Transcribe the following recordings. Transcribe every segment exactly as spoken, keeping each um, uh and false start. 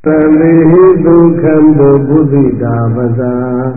Samihi dukhandu buddhita vasa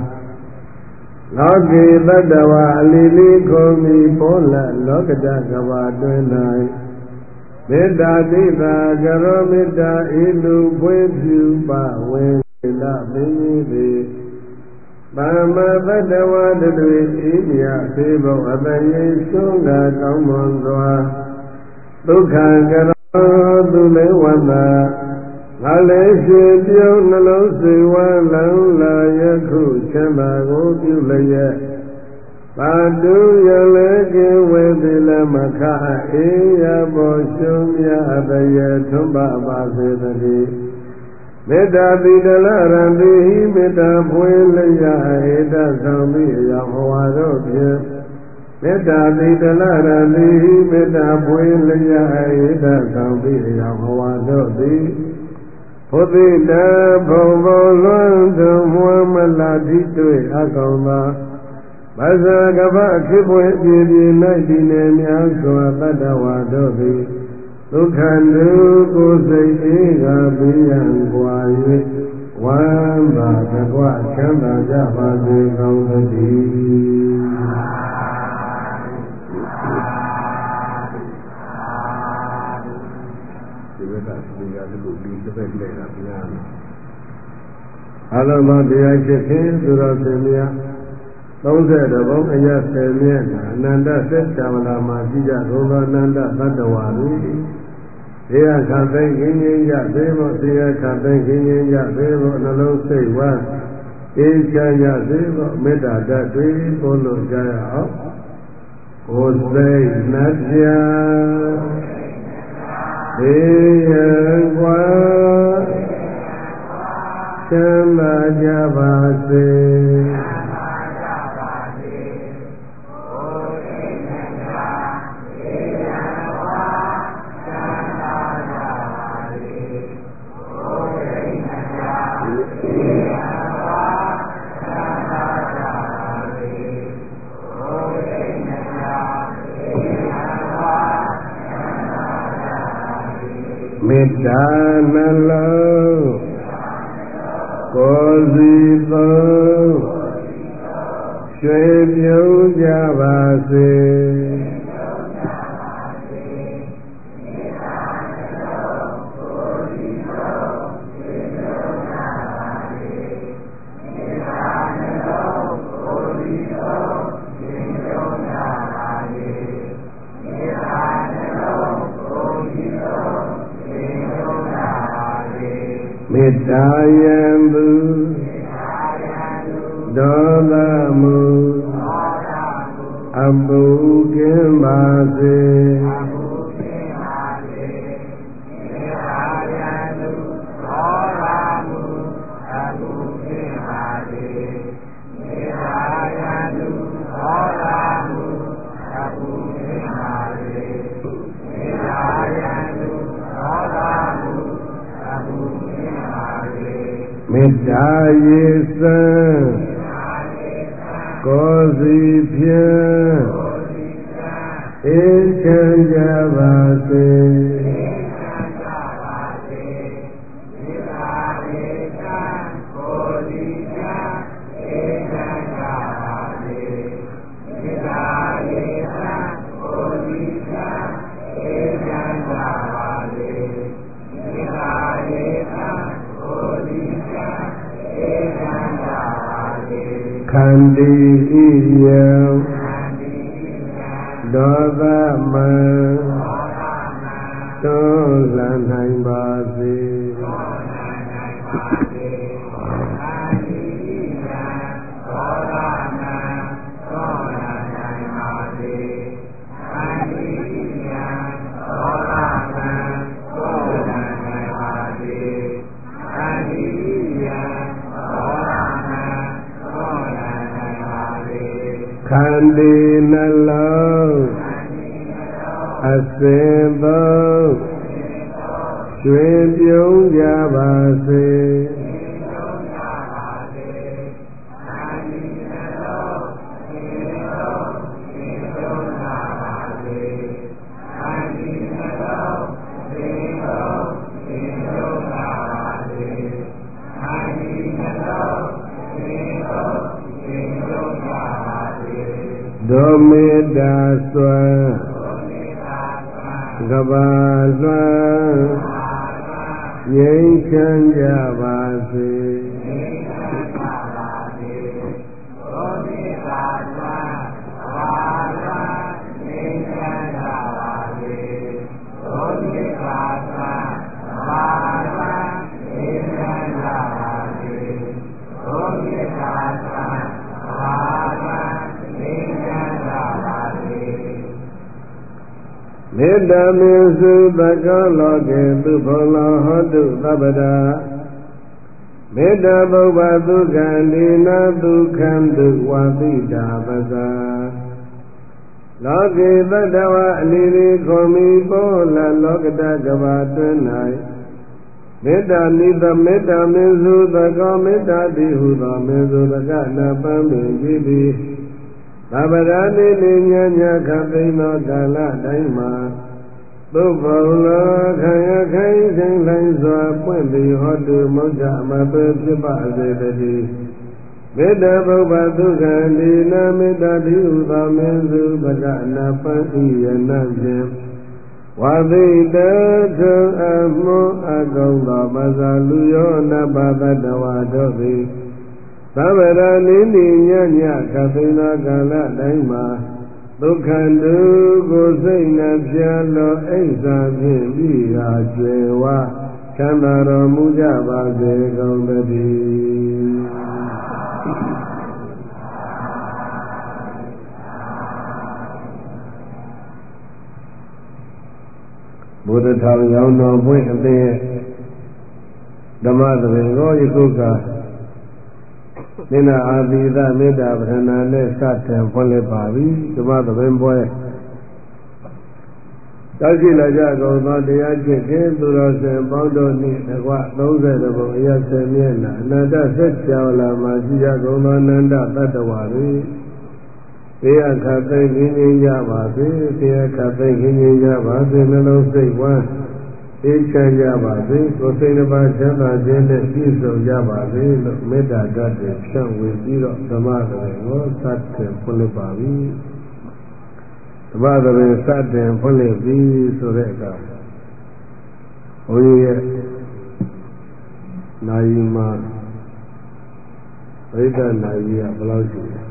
Loki tattva alili komi pola lokata kava tuinai Metta tita karo metta ilu pwe pyu pa wela mimiti Pama tattva tatwe inya sebo ataye sunga kaumondwa Dukha karo tule wanda Aleshe pyo nalo sewa lang la yakhu chanda go pyu laye Padu yaleke wedila makha eya bo shumya ataye thumba basethati Metta tidala randihi metta pwe laya eta sambi ya hawado pye Metta tidala randihi metta pwe laya eta sambi ya hawado di Pudita bhombo luantu muamalati tue akauma Basa kapa kipwe pipi naiti nemya swa tatawa dobi Dukhandu kusai eka biyan kwaye Wamba takwa chanda japase kautati Alama diya chikin sura semya Tauze dabong aya semya Ananda set chavala majija Rova ananda tattawari Siya khatay kinyin ya sebo Siya khatay kinyin ya sebo Nalong seiwa Isya ya sebo Metta tatwe Polo jaya ho Kusay natya Siyan kwa Chanda Javase Metta nalo Kozito Shwe pyo javase Metta yambu Dodamu Ambu kimbase Metta yesa Kozi pya Ekhan javase Khandi iyam Doda man Tola naim base Khandi nalo Asimbo Shwe pyong javase ဒေါမေတ္တာစွာကဘာစွာငြိမ်းချမ်းကြပါစေမေတ္တာမေစုသကောလောကေသူဘောလောဟောတုသဗ္ဗဒါမေတ္တာပုဗ္ဗဒုက္ခနိနာဒုက္ခံတုဝါတိတာပဇာလောကေတတ္တဝအနိရိခောမိဘောလလောကတကဘာတွင်၌မေတ္တာနိသမေတ္တာမေစုသကောမေတ္တာတိဟုသောမေစုသကနာပံပင်ကြည်သည်သဗ္ဗရာနိနိညာညာခသိန်သောကာလတိုင်းမှာသုဘုံလောခံရခိုင်ခြင်းလိုင်းစွာပွင့်ပြီးဟောတုမௌဇ္ဇမပေဖြစ်ပါစေတည်းမေတ္တာပုဗ္ဗဒုက္ခဒီနာမေတ္တာတိဟုသောမင်းစုပကနာပံဤယနာဖြင့်ဝါသိတထုအမှုအကုန်သောမဇာလူယောနပါတတဝါတို့သည်သဗ္ဗရာနိနိညညခသိန်သောကာလတိုင်းမှာဒုက္ခတုကိုစိတ်နှပြလောအိဋ္ဌာဖြင့်ပြီးရာကျွယ်ဝချမ်းသာတော်မူကြပါစေကုန်သတည်းဘုဒ္ဓထောင်ရောင်တော်ပွင့်အသင်းဓမ္မသဘင်ကိုယခုကနိနာအာသီသမေတ္တာပဋ္ဌာနာနဲ့စတင်ဖွင့်လှစ်ပါပြီဓမ္မသဘင်ပွဲတောက်ရှိလာကြကုန်သောတရားကျင့်ခြင်းသူတော်စင်ပေါင်းတို့နှင့်တကွသုံးဆယ်ဘုံအရဆယ်မျက်နှာအနန္တစัจ java လာမှာရှိကြကုန်သောအနန္တတတ္တဝါတွေသေယခသိငြိမ်းငြိမ်းကြပါစေသေယခသိငြိမ်းငြိမ်းကြပါစေနှလုံးစိတ်ဝမ်းအေးချမ်းကြပါစေကိုယ်စိတ်နှပါချမ်းသာခြင်းနဲ့ပြည့်စုံကြပါစေလို့မေတ္တာဓာတ်တွေဖြန့်ဝေပြီးတော့ဓမ္မသဘင်ကိုစတင်ဖွင့်လှစ်ပါပြီဓမ္မသဘင်စတင်ဖွင့်လှစ်ပြီးဆိုတဲ့အခါဘုန်းကြီးရဲ့နာယီမှာပရိသတ်နာယီကဘယ်လောက်ရှိလဲ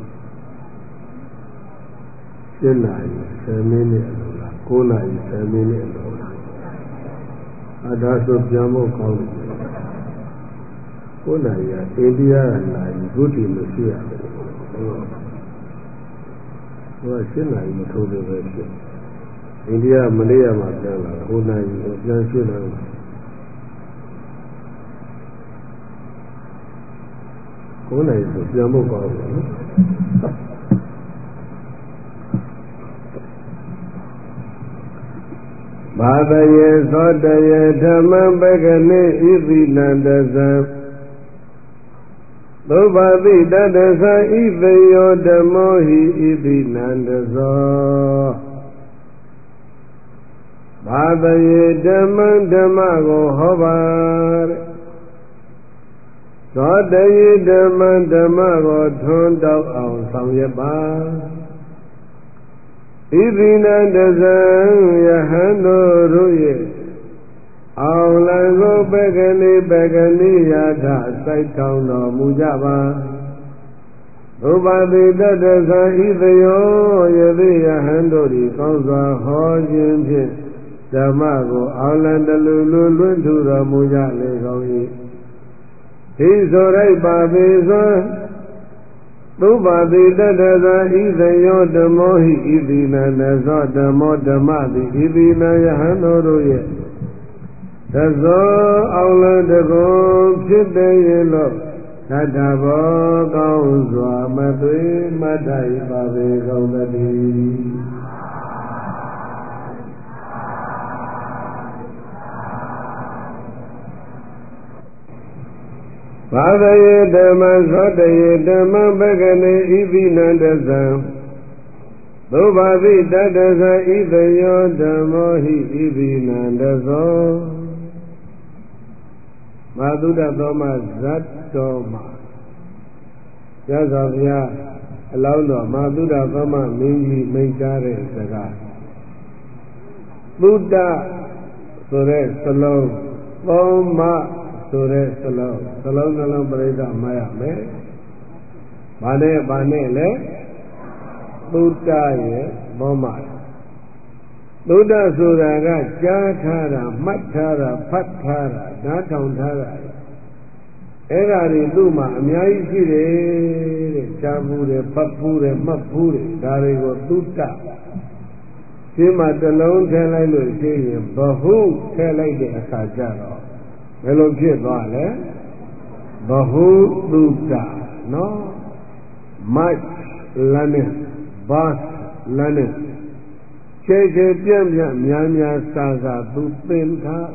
ရှင်းနာရီဆယ်မိနစ်အလိုလားကိုးနာရီဆယ်မိနစ်အလိုလားအဒါဆိုပြန်ဖို့ကောင်းတယ်ကိုးနာရီကအိန္ဒိယကနာရီဘုဒ္ဓမရှိရဘူးဟိုကရှင်းနာရီမထိုးသေးပဲဖြစ်အိန္ဒိယမလေးရမှာပြန်လာဟိုနာရီကိုပြန်ရှင်းလာတယ်ကိုးနာရီဆိုပြန်ဖို့ကောင်းတယ်နော်ဘာတယေသောတယေဓမ္မပကနိဣတိနန္တဇံသုဘတိတတ္တသဣသေယောဓမ္မောဟိဣတိနန္တဇောဘာတယေဓမ္မဓမ္မကိုဟောပါတဲ့သောတယေဓမ္မဓမ္မကိုထွန်းတောက်အောင်ဆောင်ရွက်ပါဣတိနန္တဇံယဟန်တို့တို့ရဲ့အောင်လံကိုပကနိပကနိယာထစိုက်ထောင်တော်မူကြပါဥပတိတတ္တသံဣသယောယသိယဟန်တို့သည်ကောင်းစွာဟောခြင်းဖြင့်ဓမ္မကိုအောင်လံတလူလူလွင့်ထူတော်မူကြလေကောင်း၏ဤဆိုရိုက်ပါပေစွာသုဘတိတတ္တသဣသယောဓမ္မောဟိဣတိနန္တဇောဓမ္မောဓမ္မတိဣတိနယဟန်တို့တို့ရဲ့သဇောအောင်လတကုဖြစ်တဲ့ရင်လို့သတ္တဘောကောင်းစွာမသွေမထိုက်ပါပေကုန်သတည်းဘာသယေဓမ္မသောတယေဓမ္မပကနိဣတိနန္တဇံသုဘတိတတ္တသဣသယောဓမ္မောဟိဣတိနန္တဇောမာသုဒ္ဓသောမဇတ်တော်မှာရသော်ဗျာတအလောင်းတော်မာသုဒ္ဓသမမင်းကြီးမိန့်ကြားတဲ့စကားသုဒ္ဓဆိုတဲ့စလုံးသောမဆိုတဲ့စလုံးစလုံးနှလုံးပြိဿမှတ်ရမယ်။ဘာနဲ့ဘာနဲ့လဲသုဒ္ဓရဲ့သောမသုဒ္ဓဆိုတာကကြားထားတာမှတ်ထားတာဖတ်ထားတာနားထောင်ထားတာအဲ့ဒါတွေသူ့မှာအများကြီးရှိတယ်တဲ့ကြားဘူးတယ်ဖတ်ဘူးတယ်မှတ်ဘူးတယ်ဒါတွေကိုသုဒ္ဓဒီမှာတလုံးထည့်လိုက်လို့ရှိရင်ဘဟုထည့်လိုက်တဲ့အခါကျတော့ဘယ်လိုဖြစ်သွားလဲဘဟုသုဒ္ဓနော် much learning vast learning ခြေခြေပြန့်ပြန့်များများစာစာသူသင်ထား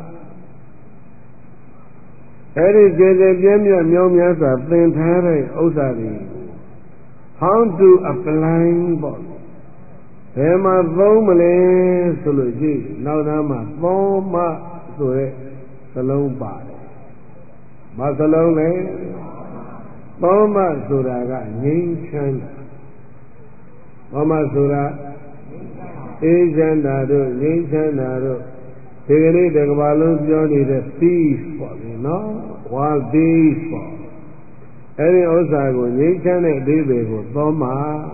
အဲ့ဒီခြေခြေပြန့်ပြန့်များများစာသင်ထားတဲ့ဥစ္စာတွေ how to apply ပေါ့ဘယ်မှာသုံးမလဲဆိုလို့ရှိရင်နောက်သားမှာသုံးမဆိုတဲ့စလုံးပါတယ်။ဘာစလုံးလဲသုံးမဆိုတာကငြိမ်းချမ်းတာသုံးမဆိုတာအေးချမ်းတာတို့ငြိမ်းချမ်းတာတို့ဒီကနေ့တစ်ကမ္ဘာလုံးပြောနေတဲ့ peace ပေါ့လေနော် world peace ပေါ့အဲ့ဒီဥစ္စာကိုငြိမ်းချမ်းတဲ့အဓိပ္ပာယ်ကိုသုံးမ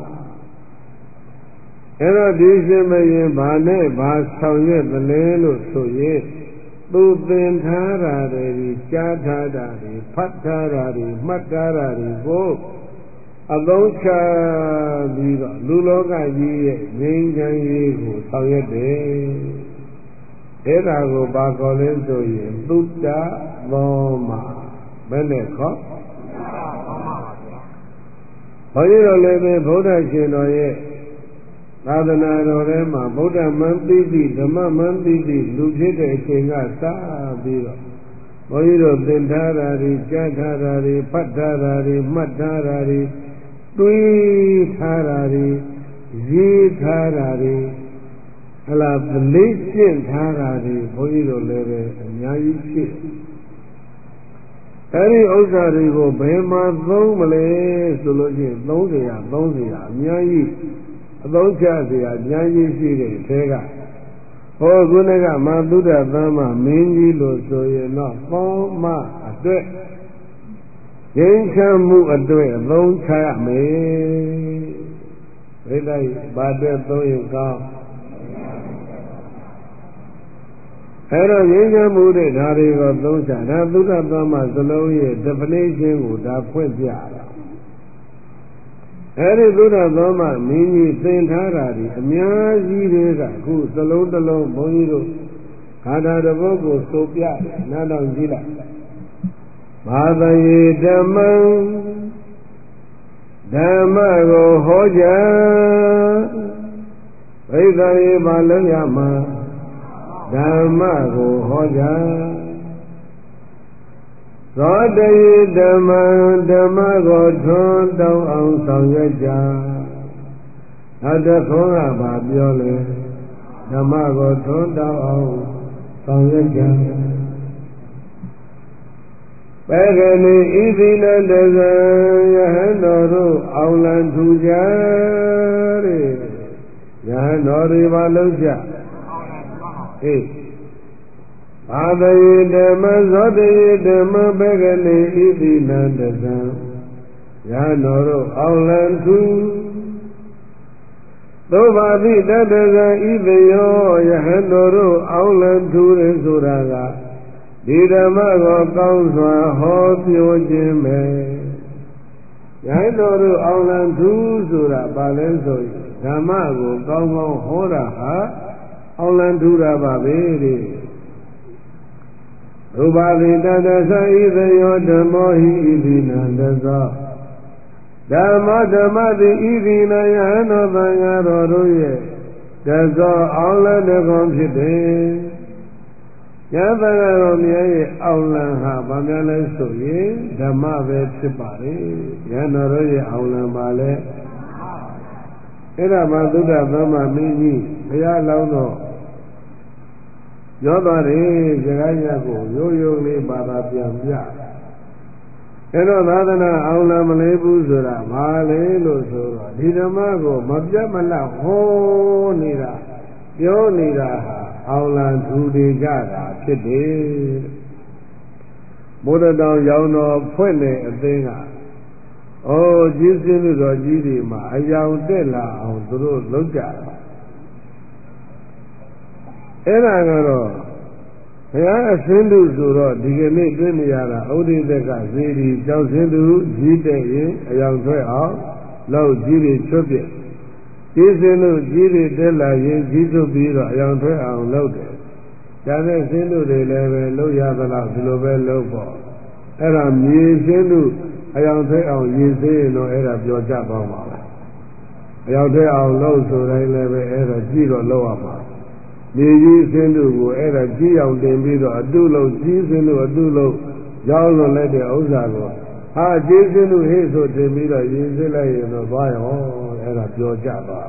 အဲ့တော့ဒီရှင်မရင်ဘာနဲ့ဘာဆောင်ရွက်သလဲလို့ဆိုရင်သူသင်ထားတာတွေကြားထားတာတွေဖတ်ထားတာတွေမှတ်ထားတာတွေကိုအသုံးချပြီးတော့လူလောကကြီးရဲ့ငြိမ်းချမ်းရေးကိုဆောင်ရွက်တယ်အဲ့ဒါကိုဘာခေါ်လဲဆိုရင်သုတ္တသောမဘယ်နဲ့ခေါ်ဘုန်းကြီးတို့လည်းပဲဗုဒ္ဓရှင်တော်ရဲ့သာသနာတော်ထဲမှာဗုဒ္ဓမံပိဋိဓမ္မမံပိဋိလူဖြစ်တဲ့အချိန်ကစပြီးတော့ဘုန်းကြီးတို့သင်ထားတာတွေကြားထားတာတွေဖတ်ထားတာတွေမှတ်ထားတာတွေတွေးထားတာတွေရေးထားတာတွေဟလာပလေးကျင့်ထားတာတွေဘုန်းကြီးတို့လည်းပဲအများကြီးဖြစ်အဲဒီဥစ္စာတွေကိုဘယ်မှာသုံးမလဲဆိုလို့ချင်းသုံးเสียသုံးเสียအများကြီးအသုံးချเสียအများကြီးရှိတဲ့အထဲကဟောခုနကမာသုဒ္ဓသမ္မာမင်းကြီးလို့ဆိုရင်တော့သောမအတွက်ငြိမ်းချမ်းမှုအတွက်အသုံးချရမယ်ဘိသိက်ဘာအတွက်သုံးရင်ကောင်းအဲ့တော့ငြိမ်းချမ်းမှုတဲ့ဓာတ်တွေကိုသုံးချဒါသုဒ္ဓသမ္မာစလုံးရဲ့ definition ကိုဒါဖွင့်ပြတာအဲ့ဒီသုဒ္ဓသမ္မာမင်းကြီးသင်ထားတာဒီအများကြီးတွေကအခုစလုံးတစ်လုံးဘုန်းကြီးတို့ဂါထာတစ်ပုဒ်ကိုဆိုပြတယ်နားတော်ကြည့်လိုက်ဘာသယေဓမ္မံဓမ္မကိုဟောကြားဘိသယေဘာလုံးရမှာဓမ္မကိုဟောကြားသောတယေဓမ္မံဓမ္မကိုထွန်းတောင်းအောင်ဆောင်ရွက်ကြနောက်တစ်ခုကဘာပြောလဲဓမ္မကိုထွန်းတောင်းအောင်ဆောင်ရွက်ကြပေကနိဣသီလတဇံယဟန်တော်တို့အောင်လံထူကြတဲ့ယဟန်တော်တွေဘာလုပ်ကြအေးဘာတယေဓမ္မဇောတယေဓမ္မပေကနိဣသီလတဇံယဟန်တော်တို့အောင်လံထူသောဘာတိတတဇံဣသယောယဟန်တော်တို့အောင်လံထူတယ်ဆိုတာကဒီဓမ္မကိုကောင်းစွာဟောပြောခြင်းပဲယဟန်တော်တို့အောင်လံထူဆိုတာဘာလဲဆိုရင်ဓမ္မကိုကောင်းကောင်းဟောတာဟာအောင်လံထူတာပါပဲတဲ့ရူပါတိတတသဣသယောဓမ္မောဟိဣတိနံတသောဓမ္မဓမ္မတိဣတိနယဟန်တော်သံဃာတော်တို့ရဲ့တသောအောင်လံတကောင်ဖြစ်တယ်ယသံဃာတော်များရဲ့အောင်လံဟာဗာများလဲဆိုရင်ဓမ္မပဲဖြစ်ပါလေယဟန်တော်တို့ရဲ့အောင်လံပါလဲအဲ့ဒါမှသုဒ္ဓသမ္မာမင်းကြီးဘုရားလောင်းတော်ရောပါတယ်စကားရကိုရိုးရိုးလေးပါပါပြန်ပြအဲ့တော့သာသနာအောင်လားမလဲဘူးဆိုတာဘာလဲလို့ဆိုတော့ဒီဓမ္မကိုမပြတ်မလတ်ဟောနေတာပြောနေတာဟာအောင်လားသူတွေကြတာဖြစ်တယ်ဘုရားတော်ရောင်တော်ဖွင့်တဲ့အသင်းကဩကျေးဇူးတော်ကြီးတွေမှာအယောင်တက်လာအောင်သူတို့လုပ်ကြတာအဲ့ဒါကတော့ဘုရားအစင်းသူဆိုတော့ဒီကနေ့တွေ့နေရတာဥဒိသက်ကဇေဒီကြောက်စင်းသူကြီးတဲ့ရင်အယောင်ထွက်အောင်လောက်ကြီးတွေချွတ်ပြည့်ကျေးဇူးတို့ကြီးတွေတက်လာရင်ကြီးစွပြီးတော့အယောင်ထွက်အောင်လုပ်တယ်ဒါနဲ့စင်းသူတွေလည်းပဲလုပ်ရသလားဒီလိုပဲလုပ်ပေါ့အဲ့ဒါမြေစင်းသူအယောင်ထွက်အောင်ရည်စည်းရင်တော့အဲ့ဒါပြောကြသွားမှာပဲအယောင်ထွက်အောင်လုပ်ဆိုတိုင်းလည်းပဲအဲ့ဒါကြည့်တော့လုပ်ရမှာမြေကြီးစင်းသူကိုအဲ့ဒါကြည့်အောင်တင်ပြီးတော့အတုလုံးကြီးစင်းသူအတုလုံးရောက်လွန်လိုက်တဲ့ဥစ္စာကိုဟာကြီးစင်းသူဟေ့ဆိုတင်ပြီးတော့ရည်စည်းလိုက်ရင်တော့သွားရောအဲ့ဒါပြောကြသွား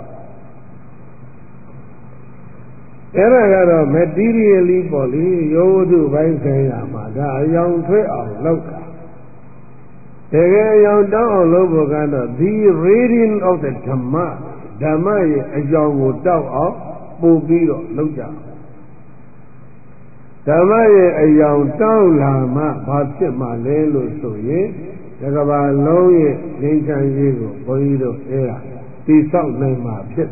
အဲ့ဒါကတော့ materially ပေါ့လေယောဝတ္ထုပိုင်းဆိုင်ရာမှာဒါအယောင်ထွက်အောင်လုပ်တာတကယ်အယောင်တောင်းအောင်လုပ်ဖို့ကတော့ the radiant of the Dhamma ဓမ္မရဲ့အယောင်ကိုတောက်အောင်ပို့ပြီးတော့လုပ်ကြဓမ္မရဲ့အယောင်တောက်လာမှဘာဖြစ်မှလဲလို့ဆိုရင်တကဘာလုံးရဲ့ငြိမ်းချမ်းရေးကိုဘုန်းကြီးတို့အဲ့ဒါတိဆောက်နိုင်မှာဖြစ်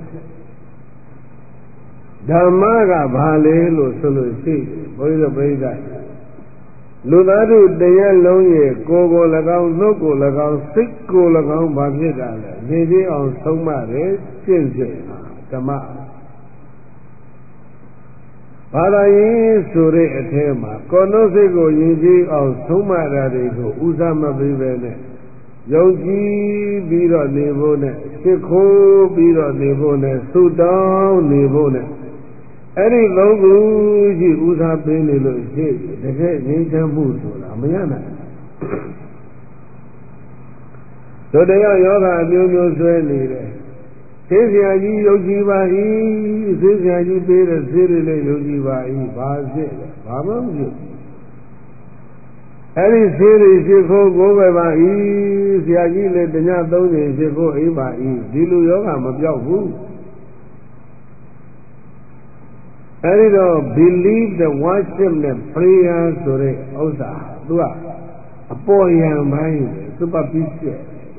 ဓမ္မကဘာလဲလို့ဆိုလို့ရှိဘုန်းကြီးတို့ပြိဿလူသားတို့တရားလုံးရဲ့ကိုယ်ကို၎င်းနှုတ်ကို၎င်းစိတ်ကို၎င်းဘာဖြစ်တာလဲနေသေးအောင်ဆုံးမတယ်ကျင့်စဉ်ဓမ္မဘာသာရေးဆိုတဲ့အထဲမှာကိုယ်နှုတ်စိတ်ကိုယဉ်ကျေးအောင်ဆုံးမတာတွေကိုဥစားမပေးပဲနဲ့ယုံကြည်ပြီးတော့နေဖို့နဲ့ရှ िख ိုးပြီးတော့နေဖို့နဲ့သုတောင်းနေဖို့နဲ့အဲ့ဒီသုံးခုရှိဥစားပေးနေလို့ရှိတကယ်ငြိမ်းချမ်းမှုဆိုတာမရနိုင်တို့တရားယောဂအမျိုးမျိုးဆွဲနေတယ်သေဆရာကြီးယုံကြည်ပါ၏သေဆရာကြီးပေးတဲ့သေတွေလည်းယုံကြည်ပါ၏ဘာဖြစ်လဲဘာမှမဖြစ်အဲ့ဒီသေတွေရှိခိုးကိုပဲပါ၏ဆရာကြီးလည်းတညသုံးချိန်ရှိခိုးအိမ်ပါ၏ဒီလိုယောဂမပြောက်ဘူးအဲ့ဒီတော့ believe the worship နဲ့ prayer ဆိုတဲ့ဥစ္စာသူကအပေါ်ယံပိုင်း superficial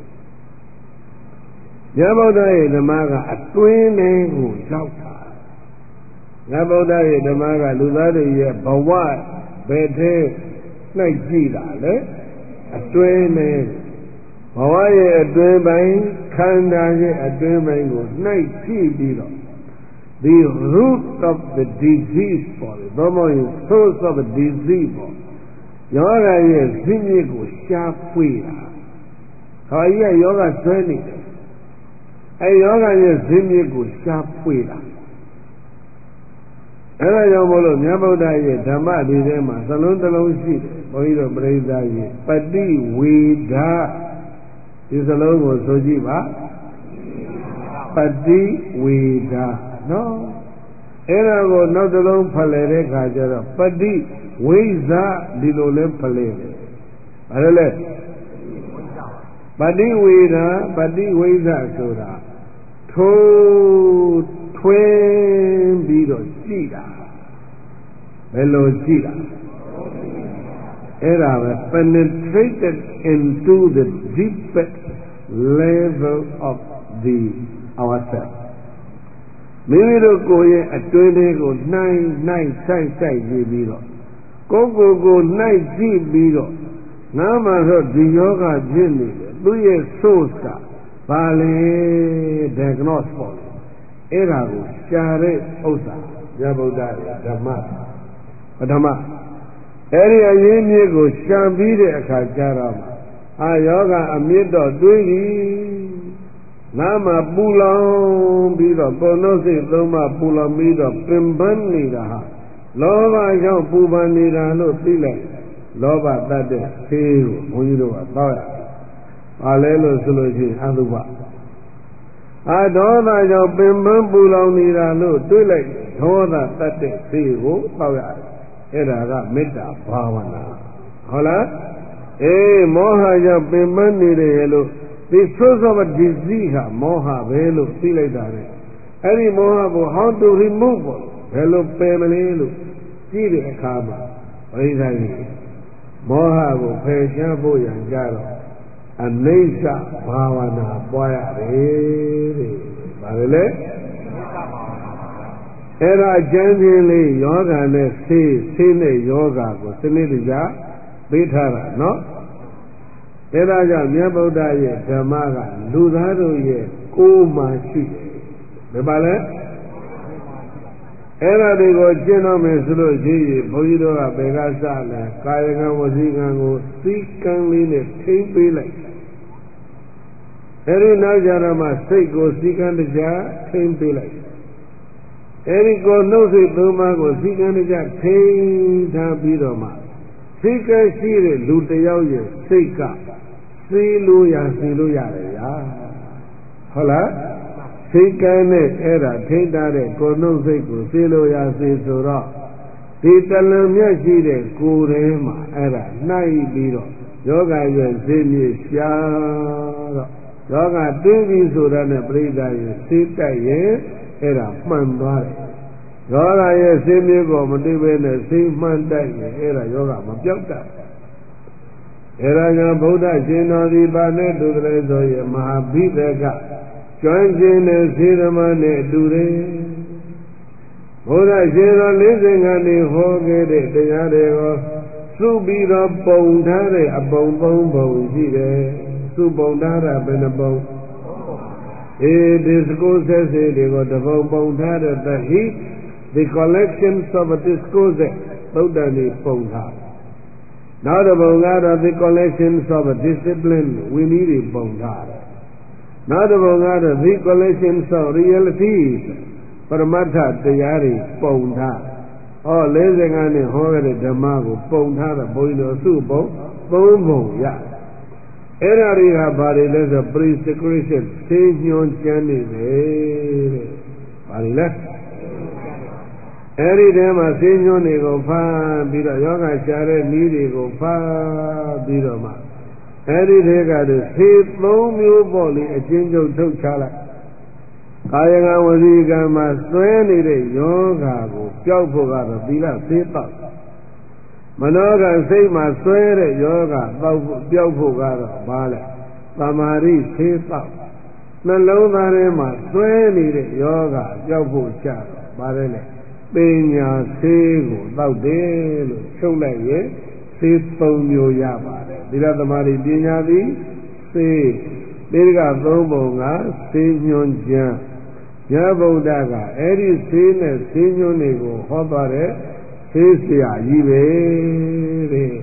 ညဗုဒ္ဓရဲ့ဓမ္မကအတွင်းထဲကိုရောက်တာညဗုဒ္ဓရဲ့ဓမ္မကလူသားတွေရဲ့ဘဝဘယ်ထဲနှိုက်ကြည့်တာလဲအတွင်းထဲဘဝရဲ့အတွင်းပိုင်းခန္ဓာရဲ့အတွင်းပိုင်းကိုနှိုက်ကြည့်ပြီးတော့the root of the disease ပေါ်တယ်ဘာမှမ source of the disease ပေါ်ယောဂရဲ့ဇင်းမြစ်ကိုရှားဖွေတာခါကြီးကယောဂဆွဲနေတယ်အဲယောဂရဲ့ဇင်းမြစ်ကိုရှားဖွေတာအဲဒါကြောင့်မို့လို့မြတ်ဗုဒ္ဓရဲ့ဓမ္မဒီထဲမှာသလုံးတစ်လုံးရှိတယ်ဘုန်းကြီးတို့ပြိဿရဲ့ပฏิဝေဒဒီသလုံးကိုဆိုကြည့်ပါပฏิဝေဒနော်အဲ့ဒါကိုနောက်တစ်လုံးဖလှယ်တဲ့ခါကျတော့ပฏิဝိဇ္ဇဒီလိုလဲဖလှယ်တယ်ဘာလဲလဲပฏิဝေဒပฏิဝိဇ္ဇဆိုတာထိုးထွင်းပြီးတော့ကြည့်တာဘယ်လိုကြည့်တာအဲ့ဒါပဲ penetrated into the deepest level of the ourselvesမိမိတို့ကိုယ်ရဲ့အတွင်းလေးကိုနှိုင်းနှိုင်းဆိုင်ဆိုင်ကြည့်ပြီးတော့ကိုယ်ကိုယ်ကိုနှိုင်းကြည့်ပြီးတော့ငါမှတော့ဒီယောဂဖြစ်နေတယ်သူရဲ့ source ကဘာလဲ diagnose ပေါ့အဲ့ဒါကိုရှားတဲ့ဥစ္စာညဗုဒ္ဓရဲ့ဓမ္မပထမအဲ့ဒီအရင်းမြစ်ကိုရှားပြီးတဲ့အခါကျတော့အာယောဂအမြင့်တော့တွေးပြီငါမှပူလောင်ပြီးတော့ကိုယ်နှုတ်စိတ်သုံးပါပူလောင်ပြီးတော့ပင်ပန်းနေတာဟာလောဘကြောင့်ပူပန်နေတာလို့သိလိုက်လောဘတတ်တဲ့ဆေးကိုဘုန်းကြီးတို့ကတောက်ရပါလဲလို့ဆိုလို့ရှိရင်အတုပအာဒေါသကြောင့်ပင်ပန်းပူလောင်နေတာလို့တွေးလိုက်ဒေါသတတ်တဲ့ဆေးကိုတောက်ရတယ်အဲ့ဒါကမေတ္တာဘာဝနာဟုတ်လား Eh, moha ya pemani de hello. The source of a disease, moha velo, see like that. Any moha, how to remove it? Hello, pemani, see the karma. Very moha go pesha boy and jaro. And Nesha Bhavana Boya Re Badale Era genuinely yoga ne see sine yoga go sinidija Bithara, no? Era ja Myabuddha ye Dhammaga Ludharo ye Kuma Shi Bebale Era de go Jino Mesuro Ji Boyidoga Begasala Kayanga Wazigango Sikanli ne Timpi like Eri Najarama Seiko Sikandija Timpi like Eri go no se Duma go Sikandija Tinta Bidoma Sika Shire Lutayao Sika Siluya Siluya Hola Sikane Era Tinta de Kono Seiko Siluya Sisura Titalamia Shire Kurema Era Nai Biro Yoga Ye Zini Shara Yoga Devi Surana Brida Ye Sita Ye Era Mandare Yoga Ye Simi Go Mudivene Simanda Ye Era Yoga Mapyakta Era Ya Buddha Jino Dibane Dudrezo Ye Mahabhideka Join Jine Siramane Dure Buddha Jino Lizingani Hoge De Yarego Subira Bondare Abong Bong Bong Jide Subondara Benabong. It discourses it, they got the Bondara, the heat, the collections of a discourse, Bodani Bondara. Now the Bongara, the collections of a discipline, we need it Bondara. Now the Bongara, the collections of realities, Paramata, the Yari Bondara. Oh, Lezing and Hore Damago, Bondara, Boino Subo, Bombo, yeah. Era riga bari le the priest Christian Saint Chani re bari le Eri de ma Saint ne go fa bi do yoga chare ni de go fa bi do ma Eri de ga de se three myo po li a chin chou thuk cha lai Kaya wasi ka ma swé nede yoga ko pyauk pho ka do thila se tauk Manoga say ma swere yoga pyauk pho ka do ba le Tamari se tauk Nalong thare ma swé nede yoga pyauk pho cha do ba le Penya se ko tauk de lo chuk lai ye se three myo ya ba le Thila tamari penya di se Dirga three bong ka se nyon jan Ya Buddha ka eri se ne se nyon ne ko ho twa de Se sia ji be de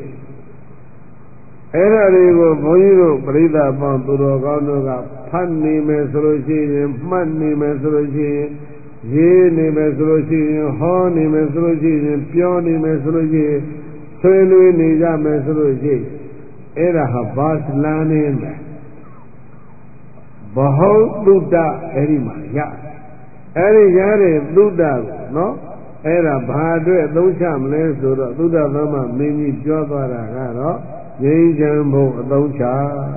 Era de ko bwon ji do Parida paung tu do kaung do ka phat ni me so lo shi yin mat ni me so lo shi yin ye ni me so lo shi yin ho ni me so lo shi yin pyo ni me so lo shi yin swé lwe ni ja me so lo shi Era ha bas lane me Bahau Buddha eri ma ya Eri yare Buddha ko no Era bha atwe athong cha mle so do Buddha Dhamma mင်းကြီးပြောသွားတာကတော့ငြိမ်းချမ်းဖို့အသုံးချ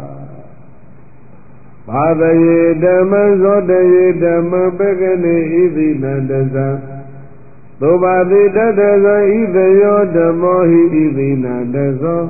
ဘာတယေဓမ္မဇောတယေဓမ္မပက္ခနေဣတိနန္တဇံသောဘာတိတတ္တဇံဣတယောဓမ္မောဟိဣတိနန္တဇော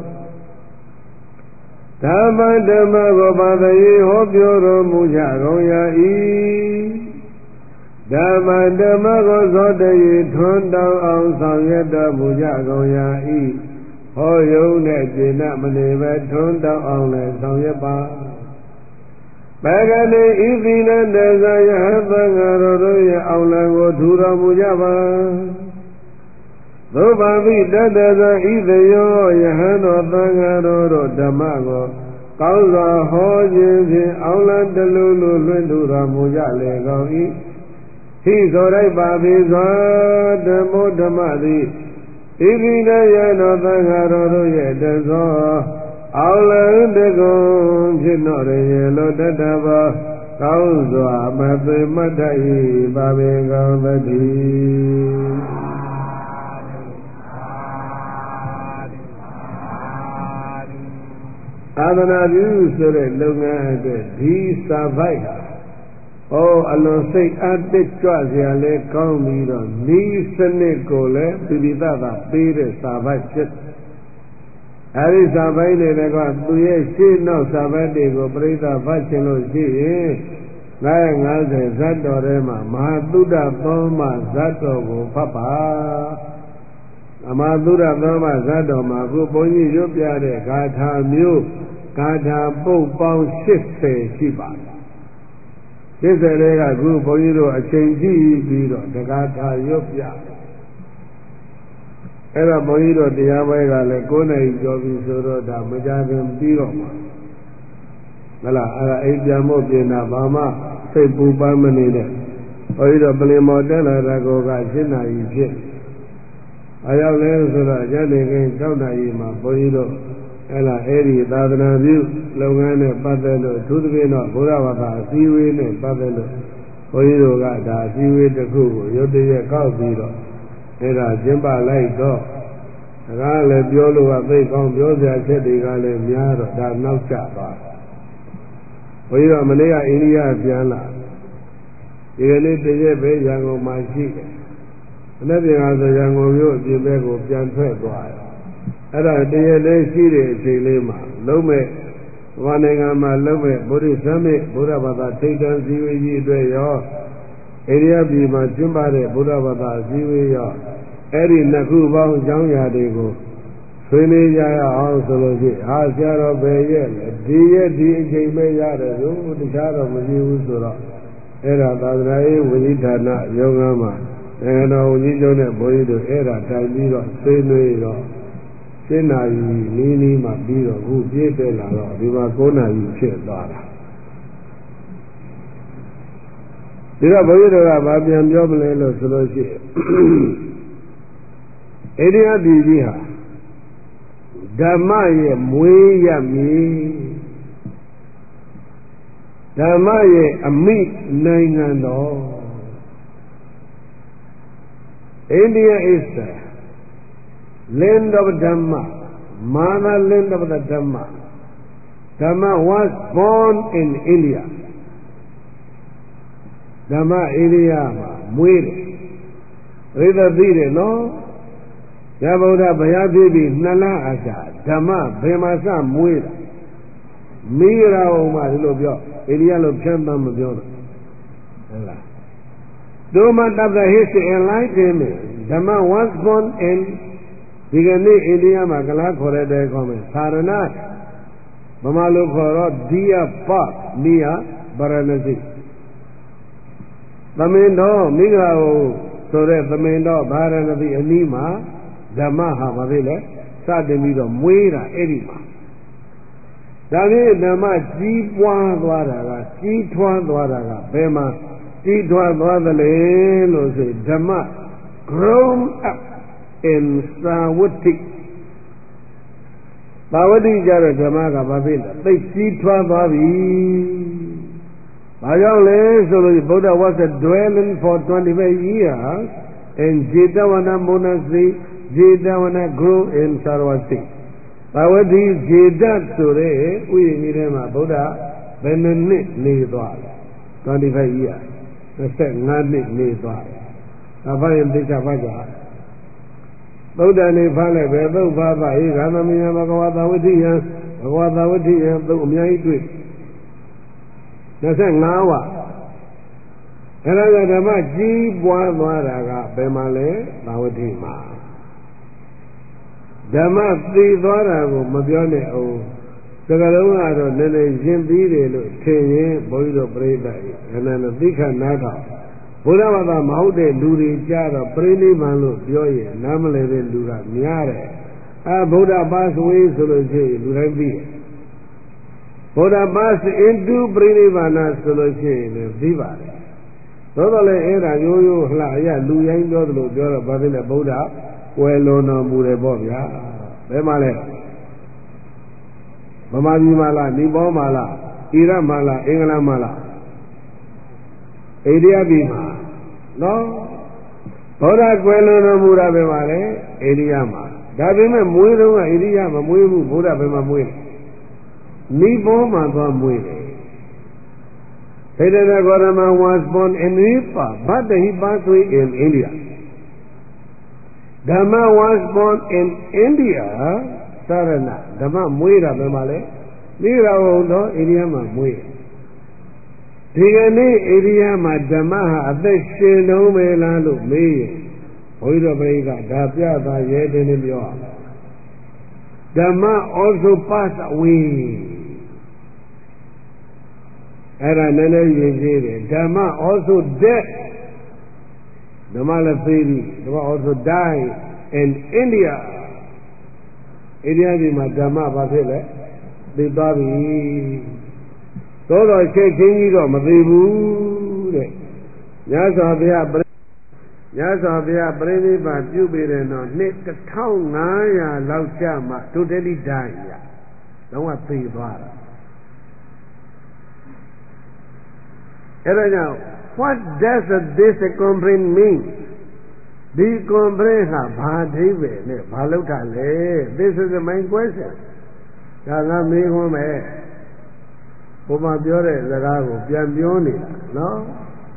ဓမ္မဓမ္မကိုဘာတယေဟောပြောတော်မူကြကုန်ရာ၏ဓမ္မဓမ္မကိုဇောတယေထွန်းတောင်းအောင်ဆောင်ရွက်တော်မူကြကုန်ရာ၏ဟောယုံနဲ့ကျေနပ်မနေပဲထွန်းတောင်းအောင်လည်းဆောင်ရွက်ပါဘဂနေဣတိနန္တဇာယဟသံဃာတော်တို့ရဲ့အောင်လံကိုထူတော်မူကြပါသုဘာပိတတ္တဇာဣတယောယဟန်တော်သံဃာတော်တို့ဓမ္မကိုကောင်းစွာဟောခြင်းဖြင့်အောင်လံတလူလူလွှင့်ထူတော်မူကြလေကုန်၏ဟိသောရိုက်ပါပိစွာဓမ္မောဓမ္မသည်ဣတိနယနောသံဃာတော်တို့ရဲ့တသောအောင်လံတကုံဖြစ်တော်ရေလောတတဘောကောင်းစွာမသိမတ်တ၏ပါပေကောင်းသတည်းသာသနာပြုဆိုတဲ့လုပ်ငန်းအတွက်ဒီစာပိုက်ဟာဩအလွန်စိတ်အားတက်ကြွစရာလဲကောင်းပြီးတော့ဤစနစ်ကိုလည်းပိပိသသာပေးတဲ့စာပိုက်ဖြစ်အဲဒီစာပိုက်တွေကသူရဲ့ရှေ့နောက်စာပိုက်တွေကိုပြိဿဖတ်ချင်လို့ရှိရင်ငါးငါးဆယ်ဇတ်တော်ထဲမှာမဟာသုဒ္ဓသောမဇတ်တော်ကိုဖတ်ပါအမဟာသုဒ္ဓသောမဇတ်တော်မှာခုဘုန်းကြီးရွတ်ပြတဲ့ဂါထာမျိုးဂါထာပုတ်ပေါင်း၈၀ရှိပါတယ်၈၀တွေကခုဘုန်းကြီးတို့အချိန်ကြည့်ပြီးတော့တဂါထာရွတ်ပြအဲ့တော့ဘုန်းကြီးတို့တရားပွဲကလည်း၉နာရီကျော်ပြီဆိုတော့ဒါမကြခင်ပြီးတော့မှာဟလားအဲ့ဒါအိမ်ပြန်ဖို့ပြင်တာဘာမှစိတ်ပူပန်းမနေနဲ့ဘုန်းကြီးတို့ပလင်မော်တက်လာတာကောက၈နာရီဖြစ်အရောက်လဲဆိုတော့ညနေခင်း၆နာရီမှာဘုန်းကြီးတို့အဲ့ဒါအဲ့ဒီသာသနာပြုလုပ်ငန်းနဲ့ပတ်သက်လို့အထူးသဖြင့်တော့ဘုရားဘာသာအစည်းအဝေးနဲ့ပတ်သက်လို့ဘုန်းကြီးတို့ကဒါအစည်းအဝေးတစ်ခုကိုရုပ်တရက်ကောက်ပြီးတော့အဲ့ဒါကျင်းပလိုက်တော့ဒါကလည်းပြောလို့ကသိကောင်းပြောစရာချက်တွေကလည်းများတော့ဒါနောက်ကျသွားဘုန်းကြီးတို့မနေ့ကအိန္ဒိယပြန်လာဒီကနေ့တရက်ပဲရန်ကုန်မှာရှိတယ်မနေ့ပြန်လာဆိုရန်ကုန်မြို့အပြင်ဘက်ကိုပြန်ထွက်သွားတယ်အဲ့ဒါတရက်လေးရှိတဲ့အချိန်လေးမှာလုံးမဲ့ဘာနိုင်ငံမှာလုံးမဲ့ဗုဒ္ဓဆမ်းမြစ်ဘုရားဘာသာထိတ်တန်းစည်းဝေးကြီးအတွက်ရောအိန္ဒိယပြည်မှာကျင်းပတဲ့ဘုရားဘာသာစည်းဝေးရောအဲ့ဒီနှစ်ခုပေါင်းအကြောင်းအရာတွေကိုဆွေးနွေးကြရအောင်ဆိုလို့ရှိဟာဆရာတော်ဘယ်ရဲ့လဲဒီရဲ့ဒီအချိန်ပဲရတယ်လို့တခြားတော့မရှိဘူးဆိုတော့အဲ့ဒါသာသနာရေးဝန်ကြီးဌာနရုံးကမှာနိုင်ငံတော်ဝန်ကြီးချုပ်နဲ့ဘုန်းကြီးတို့အဲ့ဒါတိုင်ပြီးတော့ဆွေးနွေးတော့၈နာရီနီးနီးမှပြီးတော့ခုပြည့်တယ်လာတော့ဒီမှာ၉နာရီဖြစ်သွားတာဒီတော့ဘုန်းကြီးတို့ကဗာပြန်ပြောမလဲလို့ဆိုလို့ရှိရင်အိန္ဒိယပြည်ကြီးဟာဓမ္မရဲ့မွေးရမည်ဓမ္မရဲ့အမိနိုင်ငံတော် India is the land of Dhamma, motherland of the Dhamma. Dhamma was born in India. Dhamma India ma muere. Rida dire no. Ya Buddha bhaya bibi nala aja Dhamma bhemasa muera. Mira o ma di lo pyo. India lo phyan tam ma pyo na. Hala. Though much of the history enlightenment, Dhamma was born inဒီကနေ့အိန္ဒိယမှာကလားခေါ်တဲ့တဲခေါ်မယ်သာရဏဗမာလိုခေါ်တော့ဒီယပတ်နိယဗရဏစီသမင်တော်မိဂရာဟုဆိုတဲ့သမင်တော်ဗာရဏစီအနီးမှာဓမ္မဟာဘာဖြစ်လဲစတင်ပြီးတော့မွေးတာအဲ့ဒီမှာဒါဖြင့်ဓမ္မကြီးပွားသွားတာကကြီးထွားသွားတာကဘယ်မှာကြီးထွားသွားသလဲလို့ဆိုဓမ္မ grown up in Sawati သာဝတိကြတဲ့ဓမ္မကဘာဖြစ်လဲသိကြီးထွားသွားပြီဘာကြောင့်လဲဆိုလို့ဗုဒ္ဓ was a dwelling for twenty-five years in Jetavana monastery Jetavana grew in Saravati သာဝတိဂျေတဆိုတဲ့ဥယျာဉ်ကြီးထဲမှာဗုဒ္ဓဘယ်နှစ်နှစ်နေသွားလဲtwenty-five years twenty-fiveနှစ်နေသွားတယ်ဒါဘာရင်သိချပါကြသုဒ္ဓနေဖားလိုက်ပဲသုတ်ဖားပါဧကသမယဘဂဝတာဝဋ္ဌိယံဘဂဝတာဝဋ္ဌိယံသုတ်အများကြီးတွေ့twenty-fiveဝအဲ့ဒါကဓမ္မကြီးပွားသွားတာကဘယ်မှာလဲသာဝတိမှာဓမ္မသိသွားတာကိုမပြောနဲ့အောင်စကလုံးကတော့နည်းနည်းရင်ပြီးတယ်လို့ထင်ရင်ဘုန်းကြီးတို့ပြိဿကြီးခဏနဲ့သိခဏနားထောင်ဘုရားဘာသာမဟုတ်တဲ့လူတွေကြတော့ပြိဋိဘံလို့ပြောရင်နားမလည်တဲ့လူကများတယ်အဲဗုဒ္ဓပါစဝေးဆိုလို့ရှိရင်လူတိုင်းသိတယ်ဗုဒ္ဓပါစ into ပြိဋိဘံနာဆိုလို့ရှိရင်လည်းသိပါတယ်သို့တော်လည်းအဲ့ဒါရိုးရိုးလှအရလူရိုင်းပြောသလိုပြောတော့ဘာဖြစ်လဲဗုဒ္ဓကွယ်လွန်တော်မူတယ်ပေါ့ဗျာဘယ်မှာလဲဗမာပြည်မှာလားနီပေါမှာလားအီရတ်မှာလားအင်္ဂလန်မှာလားအိန္ဒိယပြည်မှာနော်ဗုဒ္ဓကွယ်လွန်တော်မူတာပဲပါလေအိန္ဒိယမှာဒါပေမဲ့မွေးတော့ကအိန္ဒိယမမွေးဘူးဗုဒ္ဓဘယ်မှာမွေးလဲ Nibbana Mui. Siddhartha Gautama was born in Nepal, but he passed away in India. Dhamma was born in India, Sarana. Dhamma Muira Bemale, Mira Odo, Idiama Mui. Tigani Idiama Dhamma, the Shino Melalu, me, Oida Brega, Dapia, Yedin in York. Dhamma also passed away. Era Nana Yejiri. Dhamma also dead. Dhamma Lafiri. Dhamma also died in India. India di ma Dhamma Bhasile. Di Babi. Todo che chingido Madibu. Nyasa Bia Nyasa Bia Breni Ba Jubire no Nit the town Naya Lauchama totally died. Don't want to see Bara. Now, what does this comprehend mean? The comprehend This is the main question. Now, me home Puma Biore, the Rago, Piambioni, no?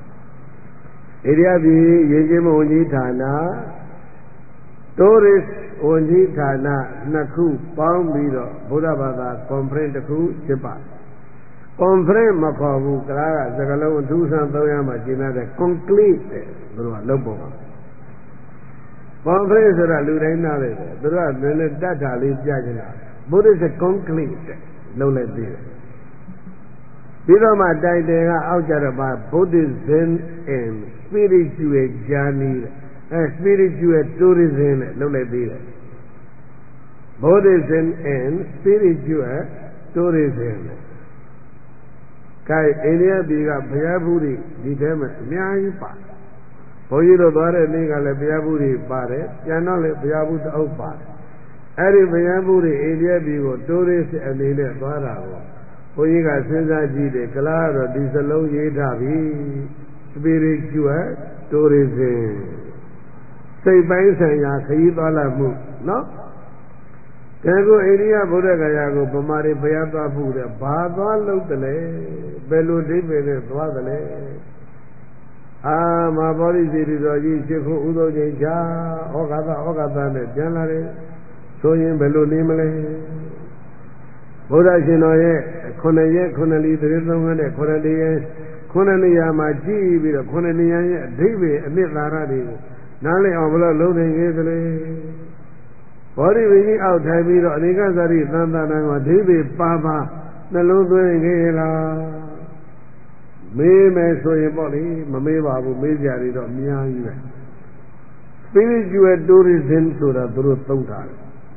Area B, Yejimo Onitana, Tourist Onitana, Naku, Palm Bido, Buddha comprehend the Ku, Chipa. Comprehend Makavu, Kara, Zagalo, Dusan, Toyama, Gina, complete Lobo. Comprehend the Lurena, the Rad, Data, Liz Jagina. Buddha is a complete, no let this. Bidama died out about Buddhism and spiritual journey, and spiritual tourism, no let this. Buddhism and spiritual tourism. Kai India biga Bayaburi, the Demas, Miaipa. Poyiro Bare Nigale Bayaburi Bare, Yanole Bayabut Opa. Ari Bayaburi, India bigo, tourist and India Barabo. Poyiga Senzaji de Calaro, Disalo Yetavi, spiritual tourism. Say Bansaya, Kaibala Mu, no? Tango area Buddha Gayago, Bamari Bayata Buddha, Baba Lutale, Belu Dibe, Dwadale. Ah, my body is Chifu Udo Jaja, Ogata, Ogata, Janare, Soyin Belu Nimale. Buddha Shinoye, Konaye, Konali, the Rizomane, Konali, Konania Maji, Konania, Divi, and Nilaradi, Nale Obola loading Italy. Body we out have it on Igazari, Nandana, David, Papa, the Ludu Gela. Me may so your body, Mameva, Majari, or Mia. Spiritual tourism to the Brutal.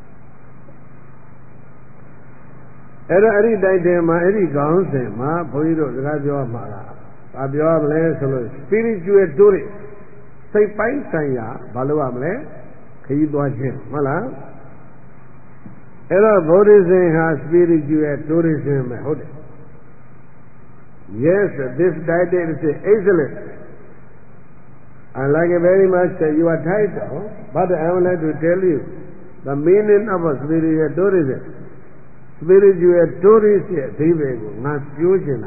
Every day, my Eddie Gauns, Ma, Poido, Radio Mara, Abia Bless, spiritual tourist. Say Pine Saya, Baluamle, Kidwajim, Mala. Era Buddhism has spiritual tourism. Yes, this diet is excellent. I like it very much your title, but I would like to tell you the meaning of a spiritual tourism. Spiritual tourism, not fusion.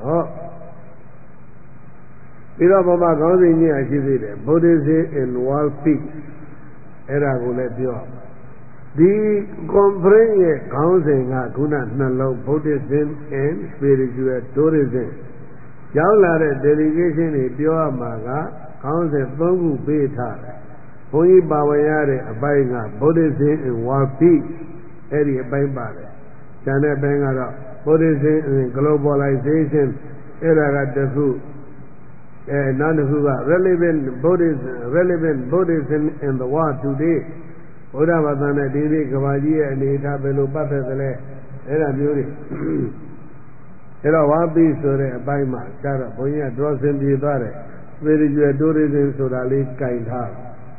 Buddhism in world peace. Era Gulebio. The comprehend housing Guna Nalo Buddhism and spiritual tourism. Yaula delegation in Pure Maga, housing Bungu Beta, Poi Bawayare, Abainga, Buddhism and War Peace, area Baibare, Chana Bangara, Buddhism and globalization, Era Defu, Nanahuga, relevant Buddhism, relevant Buddhism in the world today. Oda Vadana Dini Kavaji and Ita Belu Patale, Era Beauty. Era Wabi Sore, Baima, Chara, Boya, Drossen Bidare, spiritual tourism Sodali Kainha.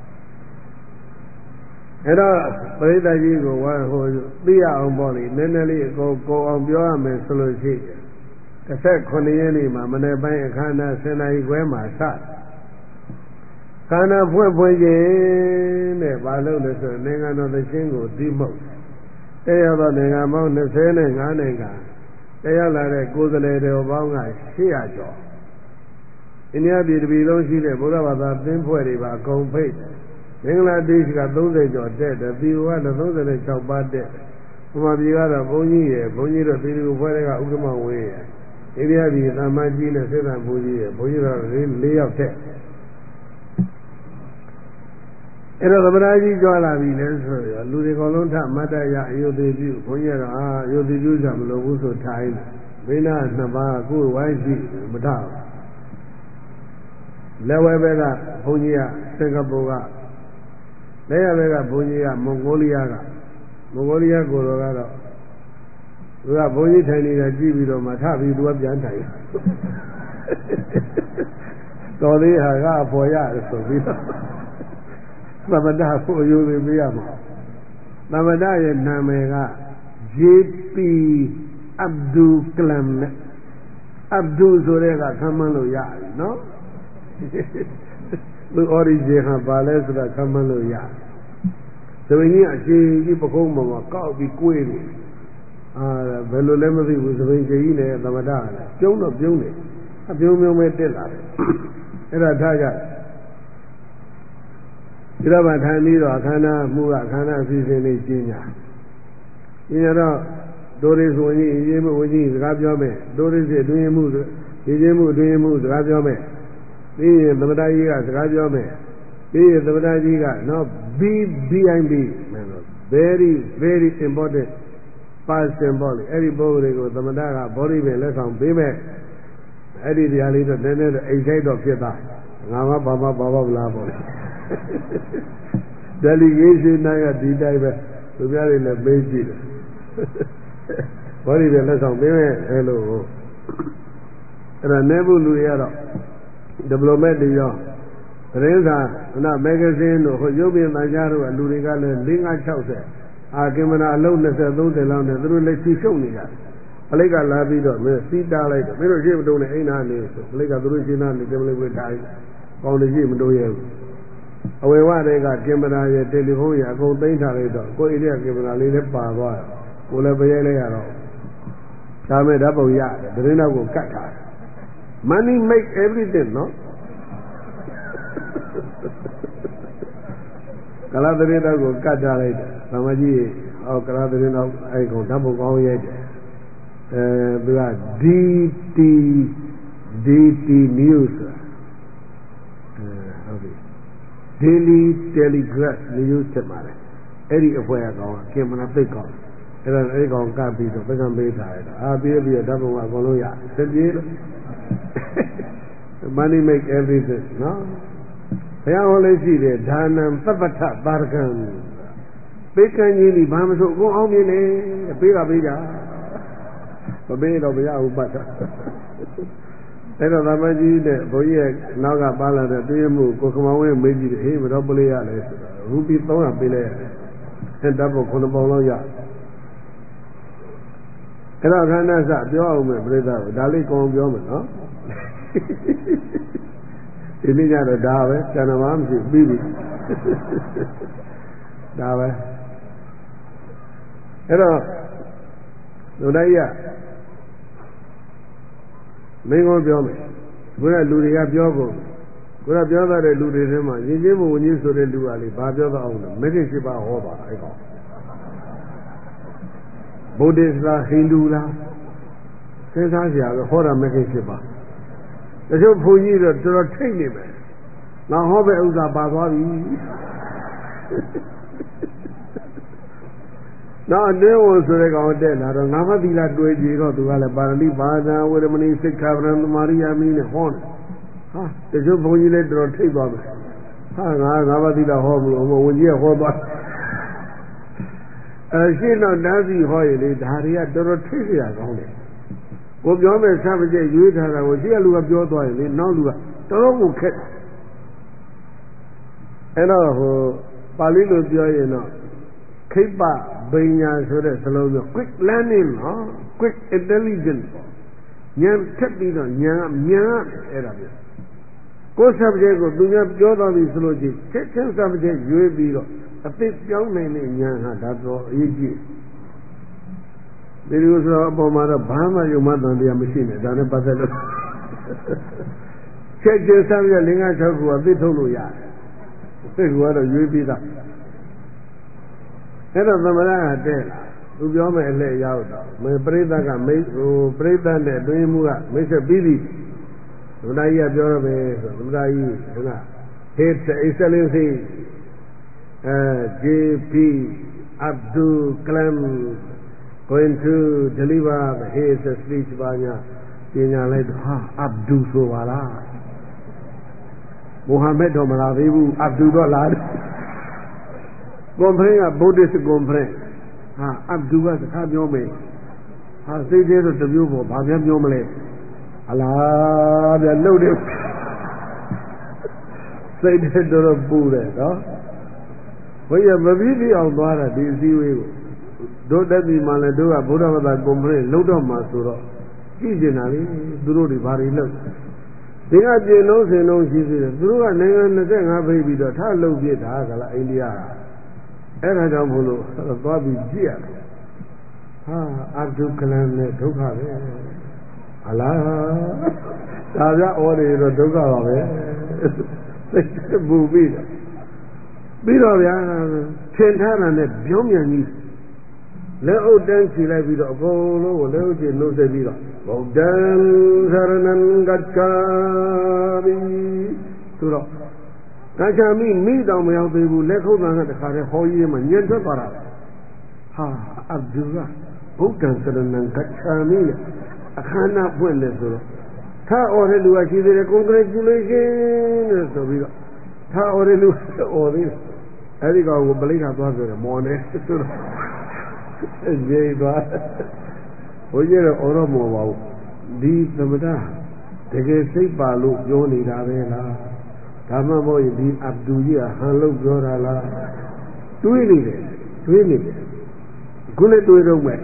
Era Preda Yigo, one who be on body, Nenali go go on Bioam Solution. Cassette Coniani, Mamma Bay, Kana, Senai Guema, Sat. Kana Puye, Balo, the Nenga of the Shingo, Dimo. They have a Nenga Mount, the Senega, တရားလာတဲ့ကိုယ်စားလှယ်တော်ပေါင်းကရှစ်ရာကျော်အိန္ဒိယပြည်တစ်ပြည်လုံးရှိတဲ့ဘုရားဘာသာသင်းဖွဲ့တွေပါအကုန်ဖိတ်မင်္ဂလာဒေ့ရှ်ကသုံးဆယ်ကျော်တက်တယ်ပြည်ကသုံးဆယ်၆ပါးတက်ဘုမာပြည်ကတော့ဘုန်းကြီးရယ်ဘုန်းကြီးတို့ပြည်သူဖွဲ့တဲ့ကဥက္ကမဝင်းရယ်အိန္ဒိယပြည်သမ္မာကြီးနဲ့စေတဘုန်းကြီးရယ်ဘုန်းကြီးတို့လေးယောက်တက်အဲ့တော့သမဏကြီးကြွလာပြီလဲဆိုတော့လူတွေအကုန်လုံးထမတ္တရအယုသေပြုဘုန်းကြီးကတော့အာအယုသေပြုကြမလို့ဘူးဆိုထိုင်းတယ်ဘိနာနှစ်ပါးကိုယ်ဝိုင်းရှိမထဘူးလက်ဝဲဘက်ကဘုန်းကြီးကစင်ကာပူကလက်ရဘက်ကဘုန်းကြီးကမွန်ဂိုလီးယားကမွန်ဂိုလီးယားကိုယ်တော်ကတော့သူကဘုန်းကြီးထိုင်နေတာကြည့်ပြီးတော့မှထပြီးသူကပြန်ထိုင်တော်သေးဟာကအပေါ်ရတယ်ဆိုပြီးတော့သမဏကိုအယုသေပေးရမှာသမဏရဲ့နာမည်က ဂျေ ပီ အဗ္ဒူကလမ်နဲ့အဗ္ဒူဆိုတဲ့ကခံမှန်းလို့ရတယ်နော်သူ origin ဟာဘာလဲဆိုတာခံမှန်းလို့ရတယ်သမင်းကြီးအရှိကြီးပကုံးပေါ်မှာကောက်ပြီးကိုွေးနေအာဘယ်လိုလဲမသိဘူးသမင်းကြီးနဲ့သမဏကလည်းပြုံးတော့ပြုံးနေအပြုံးပြုံးပဲတက်လာတယ်အဲ့ဒါထားကြဒီတော့မှထိုင်ပြီးတော့အခမ်းအနားမှုကအခမ်းအနားအစီအစဉ်လေးကျင်းညာကျင်းရတော့ဒိုရိဆိုရင်အရေးမှုဝကြီးစကားပြောမယ်ဒိုရိစီအတွင်းမှုဒီချင်းမှုအတွင်းမှုစကားပြောမယ်ပြီးရင်သမဏကြီးကစကားပြောမယ်ပြီးရင်သမဏကြီးကနော် B B I B မယ်လို့ very very important person ပေါ့လေအဲ့ဒီပုဂ္ဂိုလ်တွေကိုသမဏကဘောဓိပင်လက်ဆောင်ပေးမယ်အဲ့ဒီတရားလေးတော့နည်းနည်းတော့အိမ်ဆိုင်တော့ဖြစ်သွားငါမှဘာမှဘာမှမလားပေါ့လေdelegation နိုင်ကဒီတိုင်းပဲသူများတွေလည်းပေးကြည့်တယ်ဘောဓိပဲလက်ဆောင်ပေးမယ်အဲ့လိုအဲ့ဒါနေဘူးလူတွေကတော့ development တွေရောသတင်းစာနာမဂ္ဂဇင်းတို့ဟိုရုပ်ပြင်တန်ကြားတို့ကလူတွေကလည်း၄၅၆၀အာကင်မရာအလုံး၂၀ ၃၀လောက်နဲ့သူတို့လည်းချီရှုပ်နေကြတယ်ပလိတ်ကလာပြီးတော့မင်းစီးတားလိုက်တယ်မင်းတို့ရှိမတုံးနဲ့အိမ်သားနေဆိုပလိတ်ကသူတို့ရှင်းသားနေတယ်ပလိတ်ဝေးတိုင်းကောင်းတယ်ရှိမတုံးရဲဘူးအဝေဝတွေကကင်မရာရဲ့တယ်လီဖုန်းရဲ့အကုန်သိမ်းထားလိုက်တော့ကိုယ်အိမ်ကကင်မရာလေးလည်းပါသွားတယ်ကိုယ်လည်းပရဲလိုက်ရတော့ဒါမဲ့ဓာတ်ပုံရတယ်သတင်းတော့ကိုကတ်ထားတယ် money make everything နော်ကလာသတင်းတော့ကိုကတ်ထားလိုက်တယ်ဗမာကြီးဟောကလာသတင်းတော့အဲ့ကောင်ဓာတ်ပုံကောင်းရိုက်တယ်အဲသူက D T D T news အဲဟုတ်ပြီDaily Telegraph news ဖြစ်ပါတယ်အဲ့ဒီအဖွဲအကောင်ကကင်မရာသိတ်ကောင်အဲ့ဒါအဲ့ကောင်ကပ်ပြီးတော့ပကံပေးထားရတာအာပြေးပြီးတော့ဓာတ်ပုံကအကုန်လုံးရစပြေးလို့ money make everything နော်ဘုရားဟောလေးရှိတယ်ဒါနံသဗ္ဗထပါရကံပေးကံကြီးဒီဘာမဆိုအကုန်အောင်မြင်နေပေးတာပေးကြမပေးတော့ဘုရားဥပတ်တာအဲ့တော့သမကြီးနဲ့ဘုန်းကြီးရဲ့နောက်ကပါလာတဲ့တွေ့မှုကိုကမောင်ဝင်းမေးကြည့်တယ်ဟေးမတော်ပလေးရလဲဆိုတာရူပီသုံးရာပေးလိုက်ရတယ်အဲ့ဓာတ်ပုံခုနှစ်ပုံလောက်ရအဲ့တော့ခန္ဓာစပြောအောင်မယ်ပြိဿကဒါလေးကောင်းပြောမယ်နော်ဒီနေ့ကျတော့ဒါပဲကျန်တော်မှမရှိပြီးပြီဒါပဲအဲ့တော့လူတိုင်းရမင်းကောပြောမယ်ဘုရားလူတွေကပြောကုန်ဘုရားပြောတဲ့လူတွေထဲမှာယဉ်ကျေးမှုဝင်ကြီးဆိုတဲ့လူကလေဘာပြောတော့အောင်လဲမဂ္ဂင်ရှိပါဟောပါအဲ့ကောင်ဗုဒ္ဓစ္စလားဟိန္ဒူလားစဉ်းစားကြရတော့ဟောတာမဂ္ဂင်ရှိပါတချို့ဘုန်းကြီးတော့တော်တော်ထိတ်နေမယ်ငါဟောပဲဥစ္စာပါသွားပြီနောက်အတင်းဝင်ဆိုတဲ့ကောင်တက်လာတော့ငါမသီလာတွေ့ကြည့်တော့သူကလည်းပါဠိဘာသာဝေရမဏိစိတ်ခါဗရံသမာရိယာမိနဲ့ဟောတယ်ဟာတချို့ဘုန်းကြီးလည်းတော်တော်ထိတ်သွားမယ်ဟာငါငါမသီလာဟောမလို့ဝင်ကြီးကဟောသွားအဲရှင်းတော့တားစီဟောရင်လေဒါတွေကတော်တော်ထိတ်ရကောင်းတယ်ကိုပြောမယ်စပကြဲရွေးထားတာကိုရှင်းကလူကပြောသွားရင်လေနောက်လူကတော်တော်ကိုခက်အဲ့တော့ဟိုပါဠိလိုပြောရင်တော့ခိပ္ပဘိညာဆိုတဲ့စလုံးမျိုး quick learning နော် quick intelligence ဉာဏ်ထက်ပြီးတော့ဉာဏ်ကမြန်အဲ့ဒါမျိုးကိုယ် subject ကိုသူများပြောသွားပြီဆိုလို့ချင်းချက်ချင်း subject ရွေးပြီးတော့အသိပြောင်းနိုင်တဲ့ဉာဏ်ဟာဒါတော့အရေးကြီးဒီလိုဆိုတော့အပေါ်မှာတော့ဘာမှယုံမှတန်တရားမရှိနဲ့ဒါနဲ့ပတ်သက်လို့ချက်ချင်းစမ်းပြလင်္ကာ၆ခုကသိထုတ်လို့ရတယ်သိကူကတော့ရွေးပြီးသားအဲ့တော့သမဏကတဲ့လာသူပြောမယ်အလှည့်ရောက်တော့မေပရိသတ်ကမိဟိုပရိသတ်နဲ့အတွင်းမှုကမိတ်ဆက်ပြီးပြီသမဏကြီးကပြောရမယ်ဆိုသမဏကြီးက His Excellency uh, J P Abdul Kalam going to deliver his speech ပါညာပညာလိုက်တော့ဟာအဗ်ဒူဆိုပါလားမိုဟာမက်တော်မလာသေးဘူးအဗ်ဒူတော့လာတယ်ကွန်ဖရင့်ကဗုဒ္ဓစ်ကွန်ဖရင့်ဟာအဗ်ဒူကစကားပြောမယ်ဟာစိတ်သေးတော့တမျိုးပေါ့ဘာပြန်ပြောမလဲအလားဗျလှုပ်တယ်စိတ်သေးတော့ပူတယ်နော်ဘုရားမပြီးပြီးအောင်သွားတာဒီအစည်းအဝေးကိုတို့တက်ပြီမှလည်းတို့ကဗုဒ္ဓဘာသာကွန်ဖရင့်လှုပ်တော့မှဆိုတော့ကြည့်ကျင်တာလေသူတို့တွေဘာတွေလှုပ်ဒီကပြေလုံးစင်လုံးရှိသေးတယ်သူတို့ကနိုင်ငံ၂၅ဖိတ်ပြီးတော့ထားလှုပ်ပြတာကလားအိန္ဒိယကအဲ့ဒါကြောင့်မို့လို့သွားပြီးကြည့်ရတယ်ဟာအဗ္ဒုကလမ်နဲ့ဒုက္ခပဲအလားဒါပြဩတွေတော့ဒုက္ခပါပဲသိပူပြီးတယ်ပြီးတော့ဗျာထင်ထားတာနဲ့ပြောမြန်ကြီးလက်အုပ်တန်းချီလိုက်ပြီးတော့အကုန်လုံးကိုလက်အုပ်ချီနှုတ်ဆက်ပြီးတော့ဗုဒ္ဓံသရဏံဂัจฉာမိဆိုတော့ဂัจฉာမိမိတောင်မရောက်သေးဘူးလက်ခုပ်သံကတခါတည်းဟောရေးမှညံထွက်သွားတာဟာအဗ္ဒူကဗုဒ္ဓံသရဏံဂัจฉာမိနဲ့အခမ်းအနားဖွင့်တယ်ဆိုတော့ထားအော်တဲ့လူကရှိသေးတယ် congratulation လို့ဆိုပြီးတော့ထားအော်တဲ့လူအော်သေးတယ်အဲ့ဒီကောင်ကိုပလိခါသွားဆိုတယ်မော်နေဆိုတော့ကြေးသွားဘုန်းကြီးတော့အော်တော့မော်ပါဘူးဒီသမထတကယ်စိတ်ပါလို့ပြောနေတာပဲလားဒါမှမဟုတ်ရင်ဒီအဗ္ဒူကြီးကဟန်လို့ပြောတာလားတွေးနေတယ်တွေးနေတယ်ခုလည်းတွေးတော့မယ်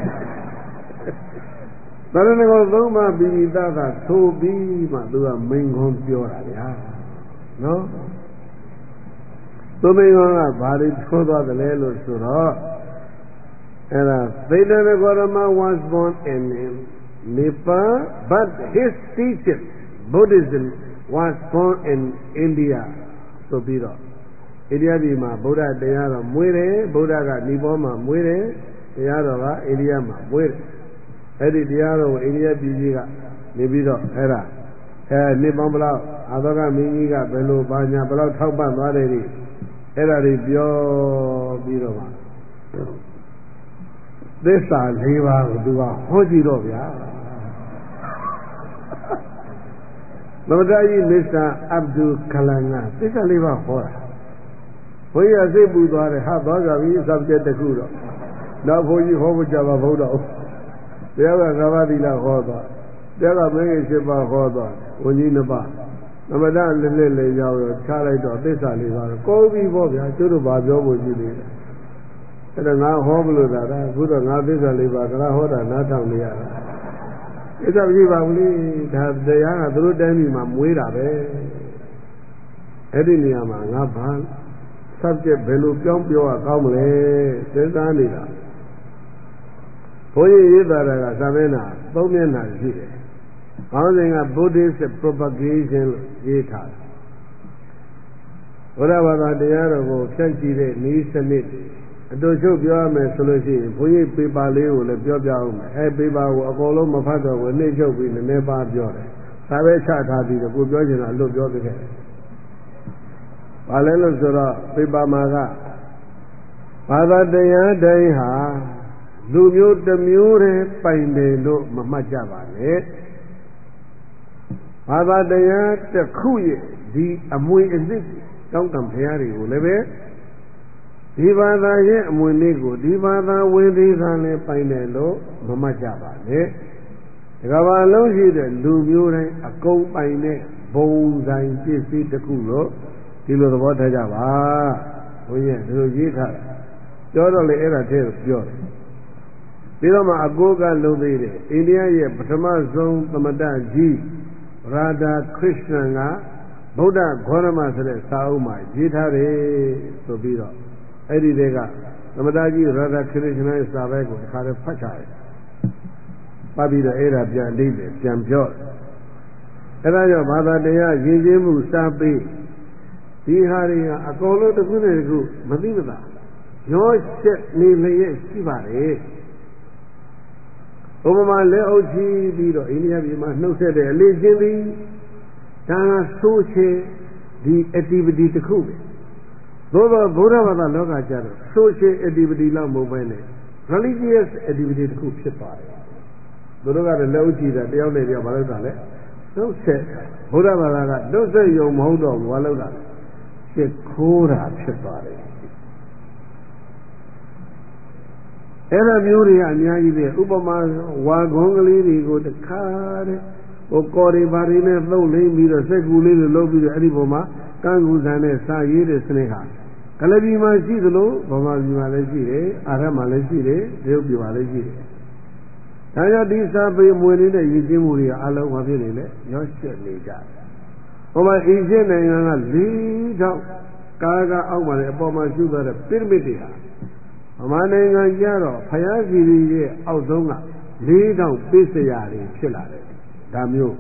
သရဏဂောသုံးပါးပြီးပြီးသားသာသို့ပြီးမှသူကမိန်ခွန်းပြောတာဗျာနော်သူမိန်ခွန်းကဘာတွေပြောသွားသလဲလို့ဆိုတော့အဲ့ဒါသေတရဂေါရမ was born in Nepal but his teacher Buddhism was born in India ဆိုပြီးတော့အိန္ဒိယပြည်မှာဗုဒ္ဓတရားတော်မွေးတယ်ဗုဒ္ဓကနီပေါမှာမွေးတယ်တရားတော်ကအိန္ဒိယမှာမွေးတယ်အဲ့ဒီတရားတော်ကိုအိန္ဒိယပြည်ကြီးကနေပြီးတော့အဲ့ဒါအဲနှစ်ပေါင်းဘလောက်အာသောကမင်းကြီးကဘယ်လိုပါညာဘလောက်ထောက်ပံ့သွားတယ်ဒီအဲ့ဒါတွေပြောပြီးတော့မှသစ္စာ၄ပါးကိုသူကဟောကြည့်တော့ဗျာသမထကြီးမစ္စတာအဗ္ဒူကလန်ကသစ္စာ၄ပါးဟောတာဘုရားစိတ်ပူသွားတယ်ဟာသွားကြပြီ subject တစ်ခုတော့နောက်ဘုန်းကြီးဟောဖို့ကြပါဘုရားတရားကငါးပါးသီလဟောသွားတရားကမင်းကြီး၈ပါးဟောသွားဝန်ကြီးနှစ်ပါးသမထလက်လက်လေးရောက်တော့ချလိုက်တော့သစ္စာလေးပါးတော့ကိုးပြီးပေါ့ဗျာကျတို့ဘာပြောဖို့ရှိသေးတယ်အဲ့ဒါငါဟောမလို့သာအခုတော့ငါသစ္စာလေးပါးကလားဟောတာနားထောင်နေရတာသစ္စာမရှိပါဘူးလေဒါတရားကသူတို့တိုင်းပြည်မှာမွေးတာပဲအဲ့ဒီနေရာမှာငါဘာ subject ဘယ်လိုပြောင်းပြောရကောင်းမလဲစဉ်းစားနေတာဘုန်းကြီးရေးသားတာကသာမဲနာသုံးမျက်နှာရှိတယ်။ခေါင်းစဉ်က Buddhist propagation လို့ရေးထားတယ်။ဘုရားဘာသာတရားတော်ကိုဖြန့်ချီတဲ့နည်းစနစ်အတူချုပ်ပြောရမယ်ဆိုလို့ရှိရင်ဘုန်းကြီးပေပါလေးကိုလည်းပြောပြအောင်မယ်။အဲပေပါကိုအကုန်လုံးမဖတ်တော့ဘူးနှိမ့်ချုပ်ပြီးနည်းနည်းပါးပြောတယ်။ဒါပဲချထားပြီးတော့ကိုပြောချင်တာအလွတ်ပြောပြခဲ့တယ်။ဘာလဲလို့ဆိုတော့ပေပါမှာကဘာသာတရားတိုင်းဟာလူမျိုးတစ်မျိုးတည်းပိုင်တယ်လို့မမှတ်ကြပါနဲ့ဘာသာတရားတစ်ခုရဲ့ဒီအမွေအနှစ်တောင်းတဘုရားတွေကိုလည်းပဲဒီဘာသာရဲ့အမွေအနှစ်ကိုဒီဘာသာဝင်သေးတာလည်းပိုင်တယ်လို့မမှတ်ကြပါနဲ့ဒီကဘာလုံးရှိတဲ့လူမျိုးတိုင်းအကုန်ပိုင်တဲ့ဘုံဆိုင်ပစ္စည်းတစ်ခုလို့ဒီလိုသဘောထားကြပါဘုန်းကြီးဒီလိုရေးထားတယ်ပြောတော့လေအဲ့ဒါတည်းပြောတယ်ပြီးတော့မှအကိုကလုံသေးတယ်အိန္ဒိယရဲ့ပထမဆုံးသမတကြီးရာဓာခရစ်ယာန်ကဗုဒ္ဓဂေါရမဆိုတဲ့စာအုပ်မှာရေးထားတယ်ဆိုပြီးတော့အဲ့ဒီတည်းကသမတကြီးရာဓာခရစ်ယာန်ရဲ့စာပဲကိုတစ်ခါတည်းဖတ်ထားတယ်ပြီးတော့အဲ့ဒါပြန်အဓိပ္ပာယ်ပြန်ပြောအဲ့ဒါကြောင့်ဘာသာတရားရည်ရင်းမှုစာပေဒီဟာတွေကအကုန်လုံးတစ်ခုနဲ့တစ်ခုမသိမသာရောရှက်နေလျက်ရှိပါတယ်ဥပမာလက်အုပ်ချီပြီးတော့အိန္ဒိယပြည်မှာနှုတ်ဆက်တဲ့အလေးချင်းသည်ဒါကဆိုးချေဒီ activity တစ်ခုပဲသို့သောဗုဒ္ဓဘာသာလောကကျတော့ social activity လောက်မဟုတ်ဘဲနဲ့ religious activity တစ်ခုဖြစ်သွားတယ်သူတို့ကလည်းလက်အုပ်ချီတာတယောက်နဲ့တယောက်မလုပ်တာလေနှုတ်ဆက်ဗုဒ္ဓဘာသာကနှုတ်ဆက်ယုံမဟုတ်တော့ဘူးဘာလုပ်တာလဲရှစ်ခိုးတာဖြစ်သွားတယ်အဲ့ဒါမျိုးတွေကအများကြီးပဲဥပမာဝါခွန်ကလေးတွေကိုတခါတဲ့ဟိုကော်ရီဘာရီနဲ့သုံးလိမ့်ပြီးတော့စက်ကူလေးတွေလုပ်ပြီးတော့အဲ့ဒီပုံမှာကန်းကူဆန်နဲ့စာရေးတဲ့စနစ်ဟာကလပြည်မှာရှိသလိုဗမာပြည်မှာလည်းရှိတယ်အာရမှာလည်းရှိတယ်တရုတ်ပြည်မှာလည်းရှိတယ်ဒါကြောင့်ဒီစာပေမွေနေတဲ့ရည်ကျင်းမှုတွေကအလုံးဘာဖြစ်နေလဲရောရှက်နေကြတယ်ဟိုမှာအီဂျစ်နိုင်ငံကလေးထောက်ကာကအောက်မှာလည်းအပေါ်မှာရှုသွားတဲ့ပိရမစ်တွေဟာဗမာနိုင်ငံကျတော့ဖယားစီရီရဲ့အောက်ဆုံးကလေးထောက်ပိစရာတွေဖြစ်လာတယ်ဒါမျိုး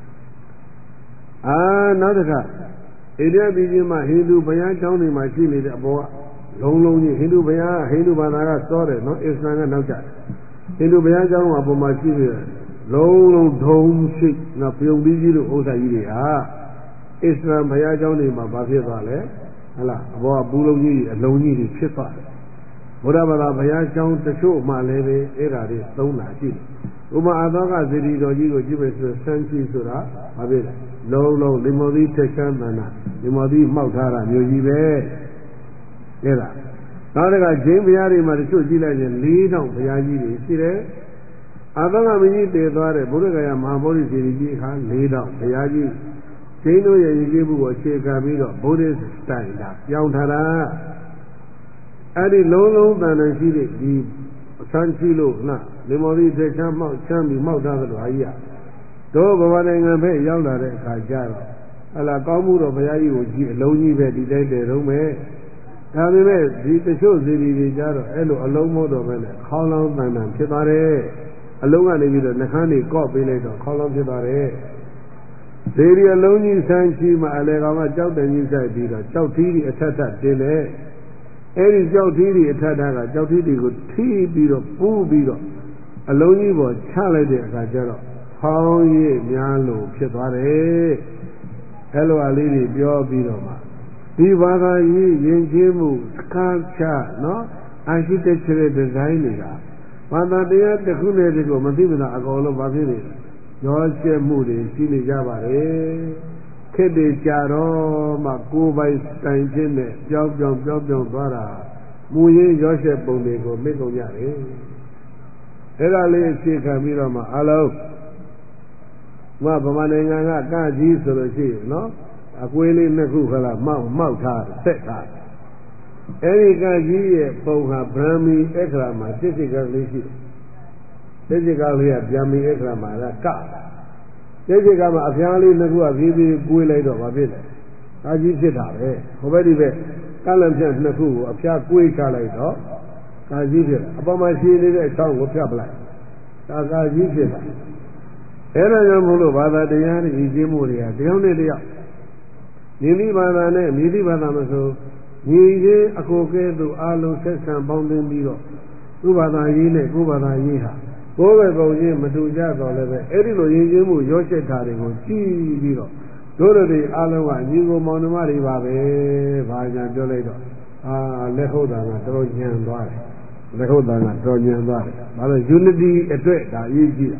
အာနောက်တစ်ခါအိန္ဒိယပြည်ကြီးမှာဟိန္ဒူဘုရားကျောင်းတွေမှာရှိနေတဲ့အပေါ်ကလုံးလုံးကြီးဟိန္ဒူဘုရားဟိန္ဒူဘာသာကစောတယ်နော်အစ္စလာမ်ကနောက်ကျတယ်ဟိန္ဒူဘုရားကျောင်းကအပေါ်မှာရှိနေတယ်လုံးလုံးထုံရှိနော်ပြုံပြီးကြီးလို့ဥစ္စာကြီးတွေဟာအစ္စလာမ်ဘုရားကျောင်းတွေမှာဘာဖြစ်သွားလဲဟလားအပေါ်ကပူလုံးကြီးအလုံးကြီးတွေဖြစ်သွားတယ်ဘုရားဘာသာဘုရားကျောင်းတချို့မှလည်းပဲအဲ့ဒါတွေသုံးတာရှိတယ်ဥမာအသောကစေတီတော်ကြီးကိုကြည့်မယ်ဆိုဆန်းချီဆိုတာဘာဖြစ်လဲလုံးလုံးလိမ္မော်သီးထက်ချမ်းသန္တာလိမ္မော်သီးမှောက်ထားတာမျိုးကြီးပဲအဲ့ဒါနောက်တစ်ခါဂျိန်းဘုရားတွေမှာတချို့ကြည့်လိုက်ရင်လေးတောင်ဘုရားကြီးတွေရှိတယ်အာသောကမင်းကြီးတည်သွားတဲ့ဘုရားကရမဟာဗောဓိစေတီကြီးအခါလေးတောင်ဘုရားကြီးဂျိန်းတို့ရဲ့ရည်ကြည်မှုကိုအခြေခံပြီးတော့ဗုဒ္ဓစတိုင်လာပြောင်းထားတာအဲ့ဒီလုံးလုံးတန်တန်ရှိတဲ့ဒီဆန်းချီလို့နော်လိမ္မော်သီးထက်ချမ်းမှောက်ချမ်းပြီးမှောက်ထားသလိုအကြီးอ่ะတို့ဗမာနိုင်ငံဘက်ရောက်လာတဲ့အခါကျတော့ဟလာကောင်းမှုတော့ဘုရားကြီးကိုကြည့်အလုံးကြီးပဲဒီတိုက်တယ်တော့မယ်ဒါပေမဲ့ဒီတချို့စီရီတွေကြတော့အဲ့လိုအလုံးမို့တော့ပဲနဲ့ခေါင်းလောင်းတန်တန်ဖြစ်သွားတယ်အလုံးကနေပြီးတော့နှခမ်းတွေကော့ပေးလိုက်တော့ခေါင်းလောင်းဖြစ်သွားတယ်စီရီအလုံးကြီးဆန်းချီမှအလေကောင်ကကြောက်တယ်ကြီးဆိုင်ပြီးတော့ကြောက်ထီးတွေအထက်ထပ်တင်တယ်အဲ့ဒီကြောက်ထီးတွေအထက်ထပ်ကကြောက်ထီးတွေကိုထိပြီးတော့ပူးပြီးတော့အလုံးကြီးပေါ်ချလိုက်တဲ့အခါကျတော့ဖောင်းရည်များလို့ဖြစ်သွားတယ်အဲ့လိုအလေးတွေပြောပြီးတော့မှဒီဘာသာရေးယဉ်ကျေးမှုစကားချနော် architectural design တွေကဘာသာတရားတစ်ခုနဲ့တခုမသိမသာအကုန်လုံးဘာဖြစ်နေလဲရောရှက်မှုတွေရှိနေကြပါတယ်ခက်တွေကြတော့မှကိုယ်ပိုင်တိုင်ဖြစ်နဲ့ကြောက်ကြောက်ကြောက်ကြောက်သွားတာမူရင်းရောရှက်ပုံတွေကိုမေ့ကုန်ကြတယ်အဲ့ဒါလေးအခြေခံပြီးတော့မှအလုံးမဗမာနိုင်ငံကကကြီးဆိုလို့ရှိရင်နော်အကွေးလေးနှစ်ခုခလားမောက်မောက်ထားဆက်ထားအဲ့ဒီကကြီးရဲ့ပုံဟာဗြဟ္မီအခရာမှာစစ်စစ်ကလေးရှိတယ်စစ်စစ်ကလေးကဗျာမီအခရာမှာကကစစ်စစ်ကမှာအဖျားလေးနှစ်ခုကဖြည်းဖြည်းကွေးလိုက်တော့ဘာဖြစ်လဲကကြီးဖြစ်တာပဲဟိုဘက်ဒီဘက်ကလန့်ဖြတ်နှစ်ခုကိုအဖျားကွေးချလိုက်တော့ကကြီးဖြစ်အပေါ်မှာရှိနေတဲ့အချောင်းကိုဖြတ်ပလိုက်ဒါကကြီးဖြစ်တာအဲ့ဒါကြောင့်မို့လို့ဘာသာတရားတွေဤခြင်းမှုတွေကတယောက်နဲ့တယောက်ညီမိဘာသာနဲ့မိမိဘာသာမဆိုညီချင်းအကိုကဲသို့အာလုံးဆက်ဆံပေါင်းသင်းပြီးတော့သူ့ဘာသာရေးနဲ့ကိုယ်ဘာသာရေးဟာကိုယ်ပဲပုံချင်းမတူကြတော့လည်းပဲအဲ့ဒီလိုယဉ်ကျေးမှုရောရှက်တာတွေကိုကြည့်ပြီးတော့တို့တို့တွေအာလုံးကညီကိုမောင်နှမတွေပါပဲဘာညာပြောလိုက်တော့အာလက်ဟုတ်တာကတော်ညံသွားတယ်လက်ဟုတ်တာကတော်ညံသွားတယ်ဘာလို့ unity အတွက်ဒါအရေးကြီးတာ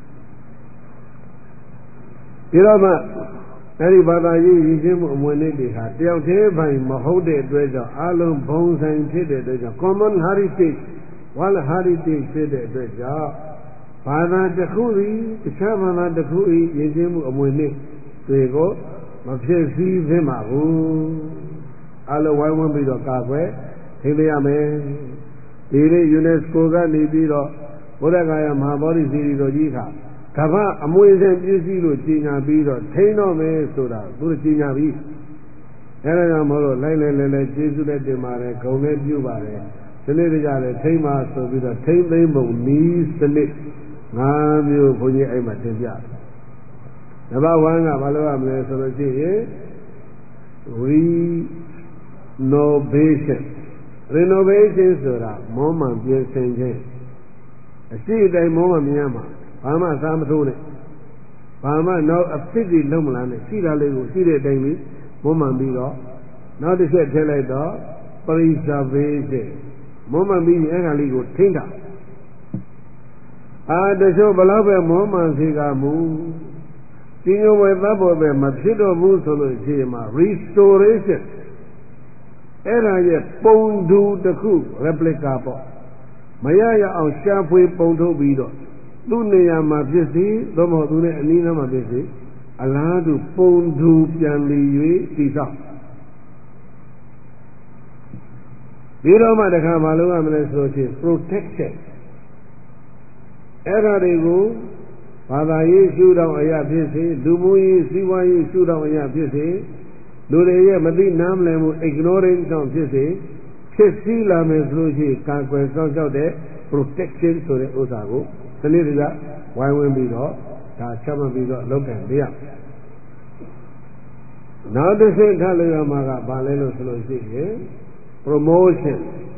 ဒီတော့မှအဲ့ဒီဘာသာရေးရည်ချင်းမှုအမွေနှိပ်တွေဟာတယောက်သေးပိုင်မဟုတ်တဲ့အတွက်ကြောင့်အလုံးဘုံဆိုင်ဖြစ်တဲ့အတွက်ကြောင့် common heritage one heritage ဖြစ်တဲ့အတွက်ကြောင့်ဘာသာတစ်ခုသည်တခြားဘာသာတစ်ခု၏ရည်ချင်းမှုအမွေနှိပ်တွေကိုမဖြစ်စည်းဖြစ်မှာဘူးအလုံးဝိုင်းဝန်းပြီးတော့ကာကွယ်ထိန်းသိမ်းရမယ်ဒီနေ့ UNESCO ကနေပြီးတော့ဘုရားဂါယမဟာဗောဓိစီရီတော်ကြီးခါကမ္ဘာအမွေစင်ပြည့်စည်လို့ကြီးညာပြီးတော့ထိန်းတော့မယ်ဆိုတာသူတို့ကြီးညာပြီးအဲဒါကြောင့်မလို့လိုက်လဲလဲလဲကျေးဇူးနဲ့တင်ပါတယ်ဂုဏ်နဲ့ပြုပါတယ်စနစ်တကျလည်းထိန်းပါဆိုပြီးတော့ထိန်းသိမ်းပုံနီးစနစ် Ngamu punya ayat tinja. Napa wanga balu amne solusi renovation. Renovation sura moment biasa. Asyik dari moment miama. Pama sama tu ni. Pama now upset di lama ni. Sila lego sila dari moment biasa. Now disebut celai dah preservation. Moment biasa yang lego tindak. Ada so balabe moment sikamu. Tinggal wetah boleh masjid abu solusi ma restoration. Era je pondu deku replika po. Maya ya ang syafui pondu bido. Tu ni yang masjid, tu mau tu ni ni nama masjid. Allah tu pondu yang liwi tisap. Bila mana dekam malu amne solusi protection. Era degu. Pada Yesus dah ayat biasa, dumu Yesus wa Yesus dah ayat biasa, loraya mati nam lemu ignorant dah biasa, cesi lah mesloji kangkui kangkau deh protection sore usahaku, sendiri dah wayang bido, dah cuma bido lokan dia. Nada se dah lega maga balelo soloji, promotion.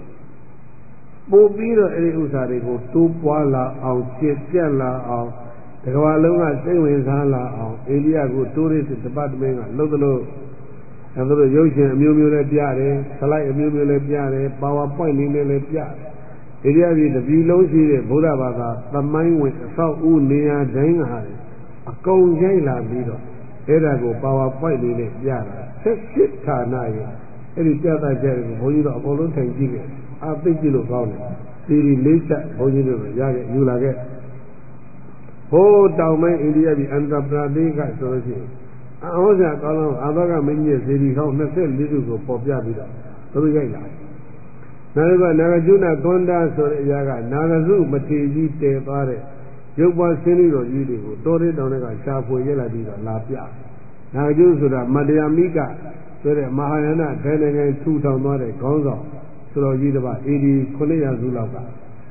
Bobiro ini usahaku tu puala au cipta lah au Kalau orang sering salah, India go tourist department lo lo, kalau jauhnya miu-miu le piare, slide miu-miu le piare, PowerPoint ni le piare. India ni lebih long sih, bola bahasa, tamai wes sau u niya jangan hari, akau jangan lah bido. Era go PowerPoint ni le piare, sekit thana ye. Ini piada jadi, boleh tak boleh tengji ke, apa kilo kau ni, diri lecak boleh tu, jadi you lagi. Oh, tahu mai India di Andhra Pradesh kat solusi. Awak saya kalau abang menye sendiri kau nasel liru ko popya bila, terus jadi lah. Naga naga juna konda sore jaga naga zu mati ji te pare. Jauh sini lo jadi ko, tori tahu naga syafu je lah bila lapia. Naga ju sudah Madhyamika sore Mahayana dengan tu tahu mare kau so, sudah jadi apa? Ini kolej azulah ka.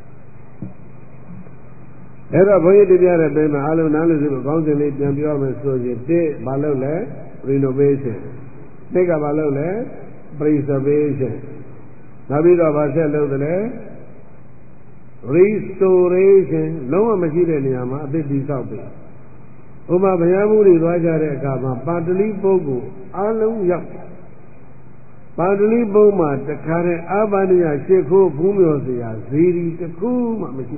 Era boleh dibiarkan dengan alu nalu itu kaunsil ini yang biar mensuji te balau le renovation, tega balau le preservation. Nabi dah bahasa lalu le restoration. Lama masih ada ni ama abis disau be. Uma banyamu di luar jari agama padli bogu alu yak. Padli bogu mah dekare abaniya shekho bumi osya ziri teku mah masih.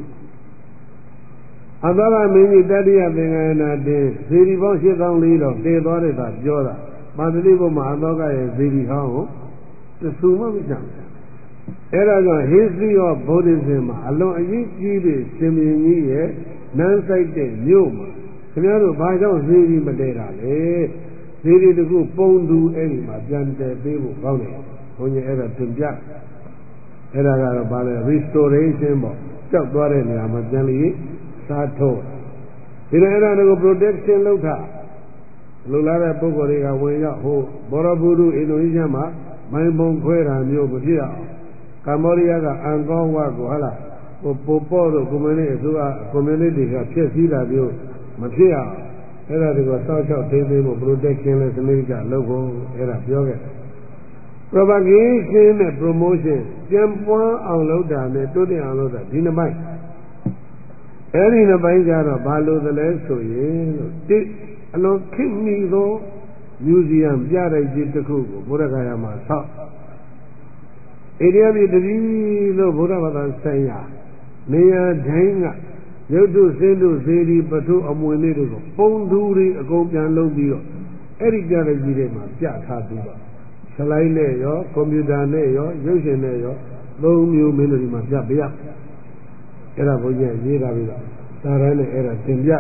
Abang ini tadi apa yang ada, siri bang siapa liru, dia tu ada tak jual. Padahal itu mahal kaya siri kau, semua macam. Era kan history of Buddhism, Allah ini ciri semini ye, nansai de new. Kenapa bahasa siri berdera le, siri itu pondu ini macam tebu kau ni, punya era tunjuk. Era kan bahasa restoration bo, cak tu ada ni amat jadi. Satu, tidak ada yang protection lauta. Lalu pokok mereka punya ho, Borobudur Indonesia mah main bongkoi ramyo berdia. Kambodia ka angkong waku hala, popo tu komunitas tu komunitas ka piasi lah dia macam. Era tu ko sau sau tebe mo protection le sendiri ka logo era pioge. Propagation and promotion, tiempuan ang lauta ne, tu ni ang lauta, di namai. Eri na bayi jaro balu dale soye, di alo kimi do museum biara jitu ku Buddha gaya masa. Area bi dari lo Buddha badan saya, niya jainga, yaitu sendu seri batu amuini tu, ponduri aku pian lo biro. Eri biara jitu mah biar satu ba. Selain le yo, komputer le yo, yosin le yo, lo miu menuri mah biar biar. Era punya jira bila, sarana era tinggal.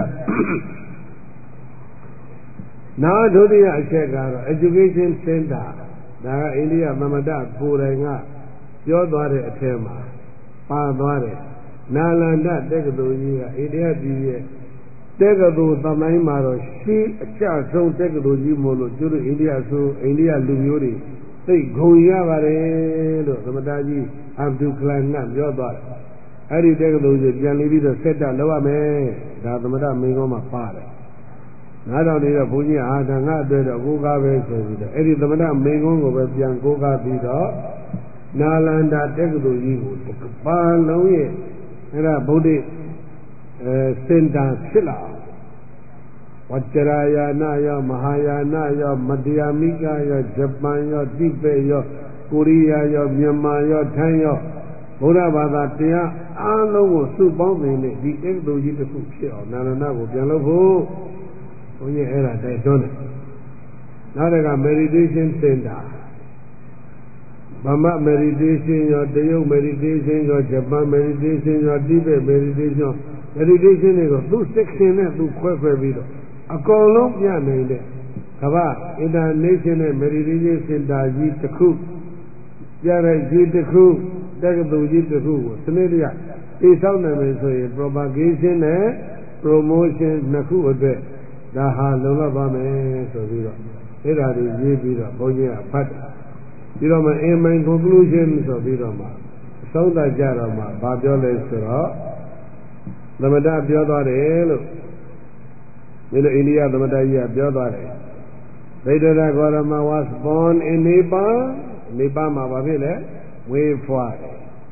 Nah, dulu ya cakap education center, dah India memada kurangnya, jauh dari tema, pada dari, nalanda teknologi India dia, teknologi tamai maru, si cakap teknologi mulu, juru India su India lumiuri, tapi goya bare, lo memada ji Abdul Kalam nam jauh dari. အဲ့ဒီတက္ကသိုလ်ကြီးပြန်လေးပြီးတော့ဆက်တာလောက်ရမယ်ဒါသမထမင်းကောမှာပါတယ်နားတော်နေတော့ဘုန်းကြီးအာဒါငါအတွက်တော့ကိုးကားပဲဆိုပြီးတော့အဲ့ဒီသမထမင်းကောကိုပဲပြန်ကိုးကားပြီးတော့နာလန္ဒာတက္ကသိုလ်ကြီးကိုတစ်ပါးလုံးရဲ့အဲ့ဒါဗုဒ္ဓအဲစင်တာဖြစ်လာဝัจรายานะရောမဟာယာနရောမတရားမိကရောဂျပန်ရောတိဘက်ရောကိုရီးယားရောမြန်မာရောထိုင်းရောဘုရားဘာသာတရားအားလုံးကိုစုပေါင်းနေတဲ့ဒီတက္ကသိုလ်ကြီးတစ်ခုဖြစ်အောင်နာလန္ဒကိုပြန်လုပ်ဖို့ဘုန်းကြီးအဲ့ဒါတိုက်တွန်းတယ်နောက်တစ်ခါ meditation center ဗမာ meditation ရောတရုတ် meditation ရောဂျပန် meditation ရောတိဘက် meditation meditation တွေကိုသူ section နဲ့သူခွဲခွဲပြီးတော့အကုန်လုံးပြနိုင်တဲ့ကမ္ဘာ international meditation center ကြီးတစ်ခုပြတဲ့ကြီးတစ်ခုတက္ကသိုလ်ကြီးတစ်ခုကိုစနစ်တကျတိဆောက်နိုင်မယ်ဆိုရင် propagation နဲ့ promotion နှစ်ခုအတွက်ဒါဟာလုံလောက်ပါမယ်ဆိုပြီးတော့အဲ့ဒါတွေရေးပြီးတော့ဘုန်းကြီးကဖတ်တယ်ပြီးတော့မှ in my conclusion ဆိုပြီးတော့မှအဆုံးသတ်ကြတော့မှဘာပြောလဲဆိုတော့သမထပြောသွားတယ်လို့ဒီလိုအိန္ဒိယသမထကြီးကပြောသွားတယ်ဗိဒ္ဓရဂေါရမ was born in Nepal Nepal မှာဘာဖြစ်လဲမွေးဖွားတယ်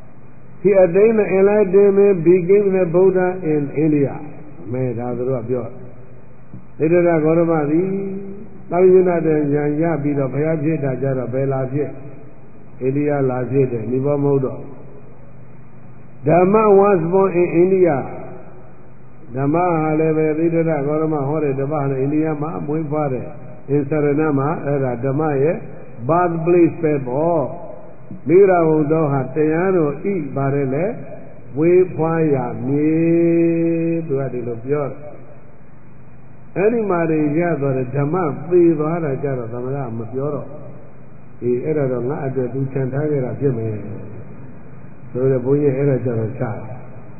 he attained the enlightenment became the Buddha in India မဲဒါသူတို့ကပြောဗိဒ္ဓရဂေါရမသည်သာဝိနတဲ့ဉာဏ်ရပြီးတော့ဘုရားဖြစ်တာကြတော့ဘယ်လာဖြစ်အိန္ဒိယလာဖြစ်တယ်နိဗ္ဗာန်မဟုတ်တော့ဓမ္မ was born in India ဓမ္မဟာလည်းပဲသီတ္တဂေါရမဟောတဲ့ဓမ္မလည်းအိန္ဒိယမှာမွေးဖွားတယ်အင်ဆရဏမှာအဲ့ဒါဓမ္မရဲ့ birth place ပဲပေါ့မိဂရာဝုံတော်ဟာတရားတော်ဤပါတယ်လေဝေးဖွားရမြေသူကဒီလိုပြောတယ်အဲ့ဒီမှာတွေရသွားတယ်ဓမ္မသေသွားတာကြတော့သမဏမပြောတော့အေးအဲ့ဒါတော့ငါအတွက်သူခြံထားခဲ့တာဖြစ်မယ်ဆိုတော့ဘုန်းကြီးအဲ့ဒါကြတော့ချတယ်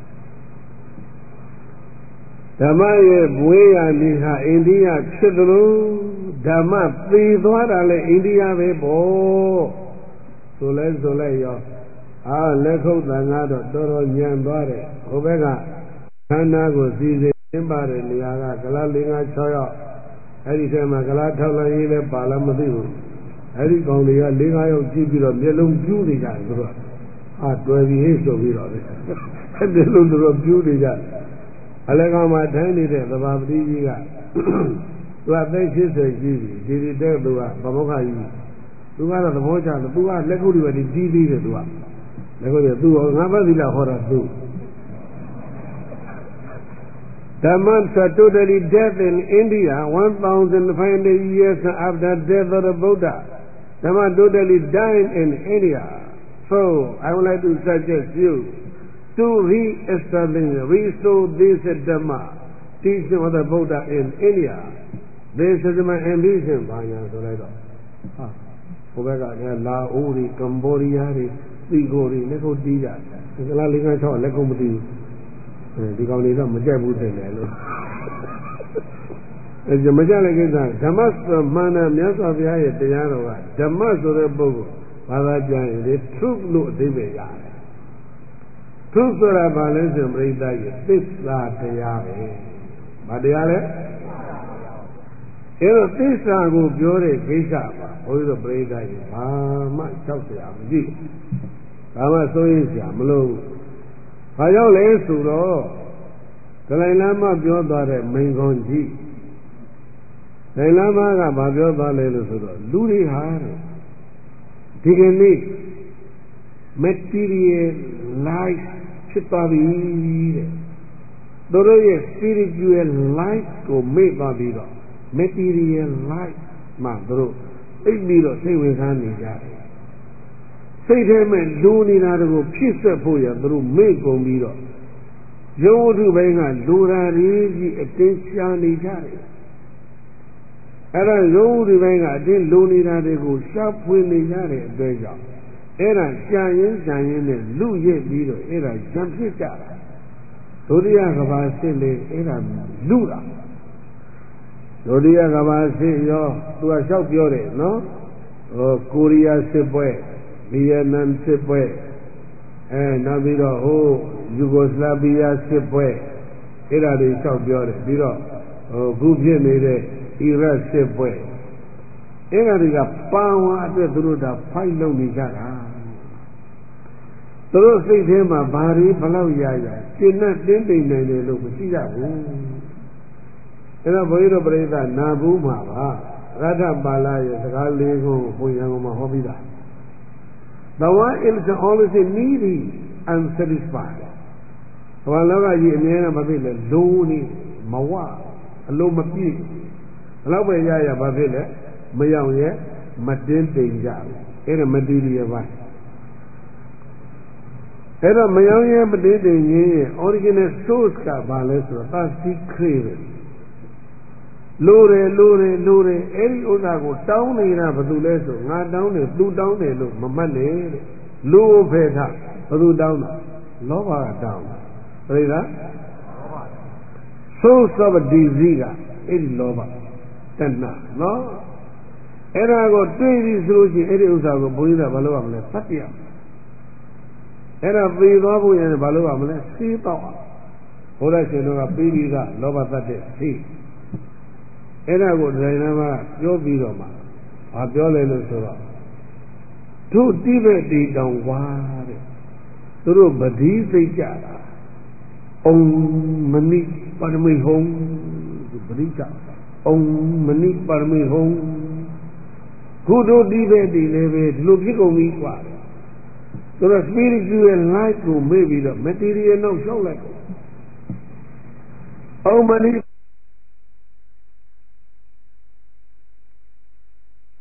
ဓမ္မရဲ့ဘွေးရနေဟာအိန္ဒိယဖြစ်သလိုဓမ္မသေသွားတာလည်းအိန္ဒိယပဲပေါ့ဆိုလဲဆိုလဲရောအာလက်ခုပ်တန်ကတော့တော်တော်ညံသွားတယ်ဟိုဘက်ကခန္ဓာကိုစီစဉ်ကျင်းပတဲ့နေရာကကလား၄၅၆ယောက်အဲ့ဒီထဲမှာကလားထောက်လိုက်ရေးလည်းပါလားမသိဘူးအဲ့ဒီကောင်တွေက၄၅ယောက်ကြည့်ပြီးတော့မျက်လုံးပြူးနေကြတယ်သူတို့အာတွယ်ပြီးဟိဆိုပြီးတော့လေအဲ့ဒီလိုသူတို့ပြူးနေကြတယ်အလကောင်မှာထိုင်းနေတဲ့သဘာပတိကြီးကသူကသိရှိစေရှိပြီဒီဒီတဲ့သူကဗမောခကြီးသူကတော့သဘောကျတယ်သူကလက်ကုပ်တွေတီးသေးတယ်သူကလက်ကုပ်တွေသူကငါးပါးသီလဟောတာသူDhammas are totally dead in India one thousand five hundred years after death of the Buddha. Dhamma totally died in India. So I would like to suggest you to re-establish, restore this Dhamma, teaching of the Buddha in India. This is my ambition. ဘာညာဆိုလိုက်တော့ဟာဘုဘက်ကလည်းလာအိုးတွေကမ္ဘောဒီးယားတွေသီကိုတွေလက်ခုပ်တီးကြတယ်ကလား၄၅၆လက်ခုပ်မတီးဒီကောင်တွေတော့မကြက်ဘူးတင်တယ်လို့အဲမကြက်တဲ့ကိစ္စဓမ္မမှန်တယ်မြတ်စွာဘုရားရဲ့တရားတော်ကဓမ္မဆိုတဲ့ပုဂ္ဂိုလ်ဘာသာပြန်ရင်လေ truth လို့အဓိပ္ပာယ်ရတယ် truth ဆိုတာဘာလဲဆိုပြိဿရဲ့သစ္စာတရားပဲဘာတရားလဲအဲတော့သစ္စာကိုပြောတဲ့ကိစ္စပါဘုန်းကြီးတို့ပြိဿရဲ့ဘာမှကြောက်စရာမရှိဘာမှစိုးရိမ်စရာမလိုဘာကြောင့်လဲဆိုတော့ဒလိုင်လမ်းမပြောသွားတဲ့မိန်ခွန်ကြီးဒလိုင်လမ်းမကဘာပြောသွားလဲလို့ဆိုတော့လူတွေဟာဒီကနေ့ material life ဖြစ်သွားပြီတဲ့သူတို့ရဲ့ spiritual life ကိုမေ့သွားပြီးတော့ material life မှာသူတို့သိပြီးတော့စိတ်ဝင်စားနေကြတယ်စိတ်ထဲမှာလိုနေတာတွေကိုဖြစ်ဆက်ဖို့ရသူတို့မေ့ကုန်ပြီးတော့ရုပ်ဝတ္ထုပိုင်းကလိုရာရေးကြီးအတင်းရှာနေကြတယ်အဲ့ဒါရုပ်ဝတ္ထုပိုင်းကအတင်းလိုနေတာတွေကိုရှာဖွေနေကြတဲ့အတွက်ကြောင့်အဲ့ဒါရှာရင်ရှာရင်နဲ့လူရဲ့ပြီးတော့အဲ့ဒါရံဖြစ်ကြတာဒုတိယကဘာစစ်လေအဲ့ဒါလူတာဒုတိယကဘာစစ်ရောသူကလျှောက်ပြောတယ်နော်ဟိုကိုရီးယားစစ်ပွဲဗီယက်နမ်စစ်ပွဲအဲနောက်ပြီးတော့ဟိုယူဂိုစလာဗီးယားစစ်ပွဲအဲ့ဒါတွေလျှောက်ပြောတယ်ပြီးတော့ဟိုခုဖြစ်နေတဲ့အီရတ်စစ်ပွဲအဲ့ဒါတွေကပါဝါအတွက်သူတို့ဒါဖိုက်လုပ်နေကြတာသူတို့စိတ်ထဲမှာဘာတွေဘလောက်ရရရှင်းနဲ့တင်းတိမ်နေတယ်လို့မရှိရဘူးအဲ့တော့ဘုန်းကြီးတို့ပြိဿနာဘူးမှာပါရထပါဠိရဲ့စကားလေးကိုဘုရားကမှဟောပြီးတာ The one is always needy and satisfied ဘာလောကကြီးအမြဲတမ်းမဖြစ်လဲလိုးနေမဝအလိုမပြည့်ဘလောက်ပဲရရဘာဖြစ်လဲမရောက်ရဲ့မတင်းတိမ်ကြဘူးအဲ့ဒါမတည်ရပါအဲ့တော့မရောက်ရဲ့မတင်းတိမ်ရင်းရဲ့ original source ကဘာလဲဆိုတော့ thirsty craving လိုတယ်လိုတယ်လိုတယ်အဲ့ဒီဥစ္စာကိုတောင်းနေတာဘာလို့လဲဆိုငါတောင်းတယ်သူတောင်းတယ်လို့မမှတ်နဲ့တဲ့လိုဖယ်ထားဘာလို့တောင်းတာလောဘကတောင်းတာပြိဿ source of disease ကအဲ့ဒီလောဘတဏှာနော်အဲ့ဒါကိုတွေ့ပြီဆိုလို့ရှိရင်အဲ့ဒီဥစ္စာကိုဘုရားကဘာလို့ရမလဲသတ်ပြရအဲ့ဒါပေသွားဖို့ရင်ဘာလို့ရမလဲစေးတော့ဘုရားရှင်တို့ကပြီးပြီးကလောဘသတ်တဲ့စေးအဲ့ဒါကိုဒိုင်နာမပြောပြီးတော့မှဘာပြောလဲလို့ဆိုတော့တို့တိဘက်တီတောင်ဝါတဲ့သူတို့ပတိစိတ်ကြတာအုံမနိပါရမိဟုံပရိစ္ဆာအုံမနိပါရမိဟုံခုတို့တိဘက်တီလည်းပဲဒီလိုဖြစ်ကုန်ပြီกว่าသူတို့ spiritual life ကိုမေ့ပြီးတော့ material နောက်လျှောက်လိုက်အုံမနိ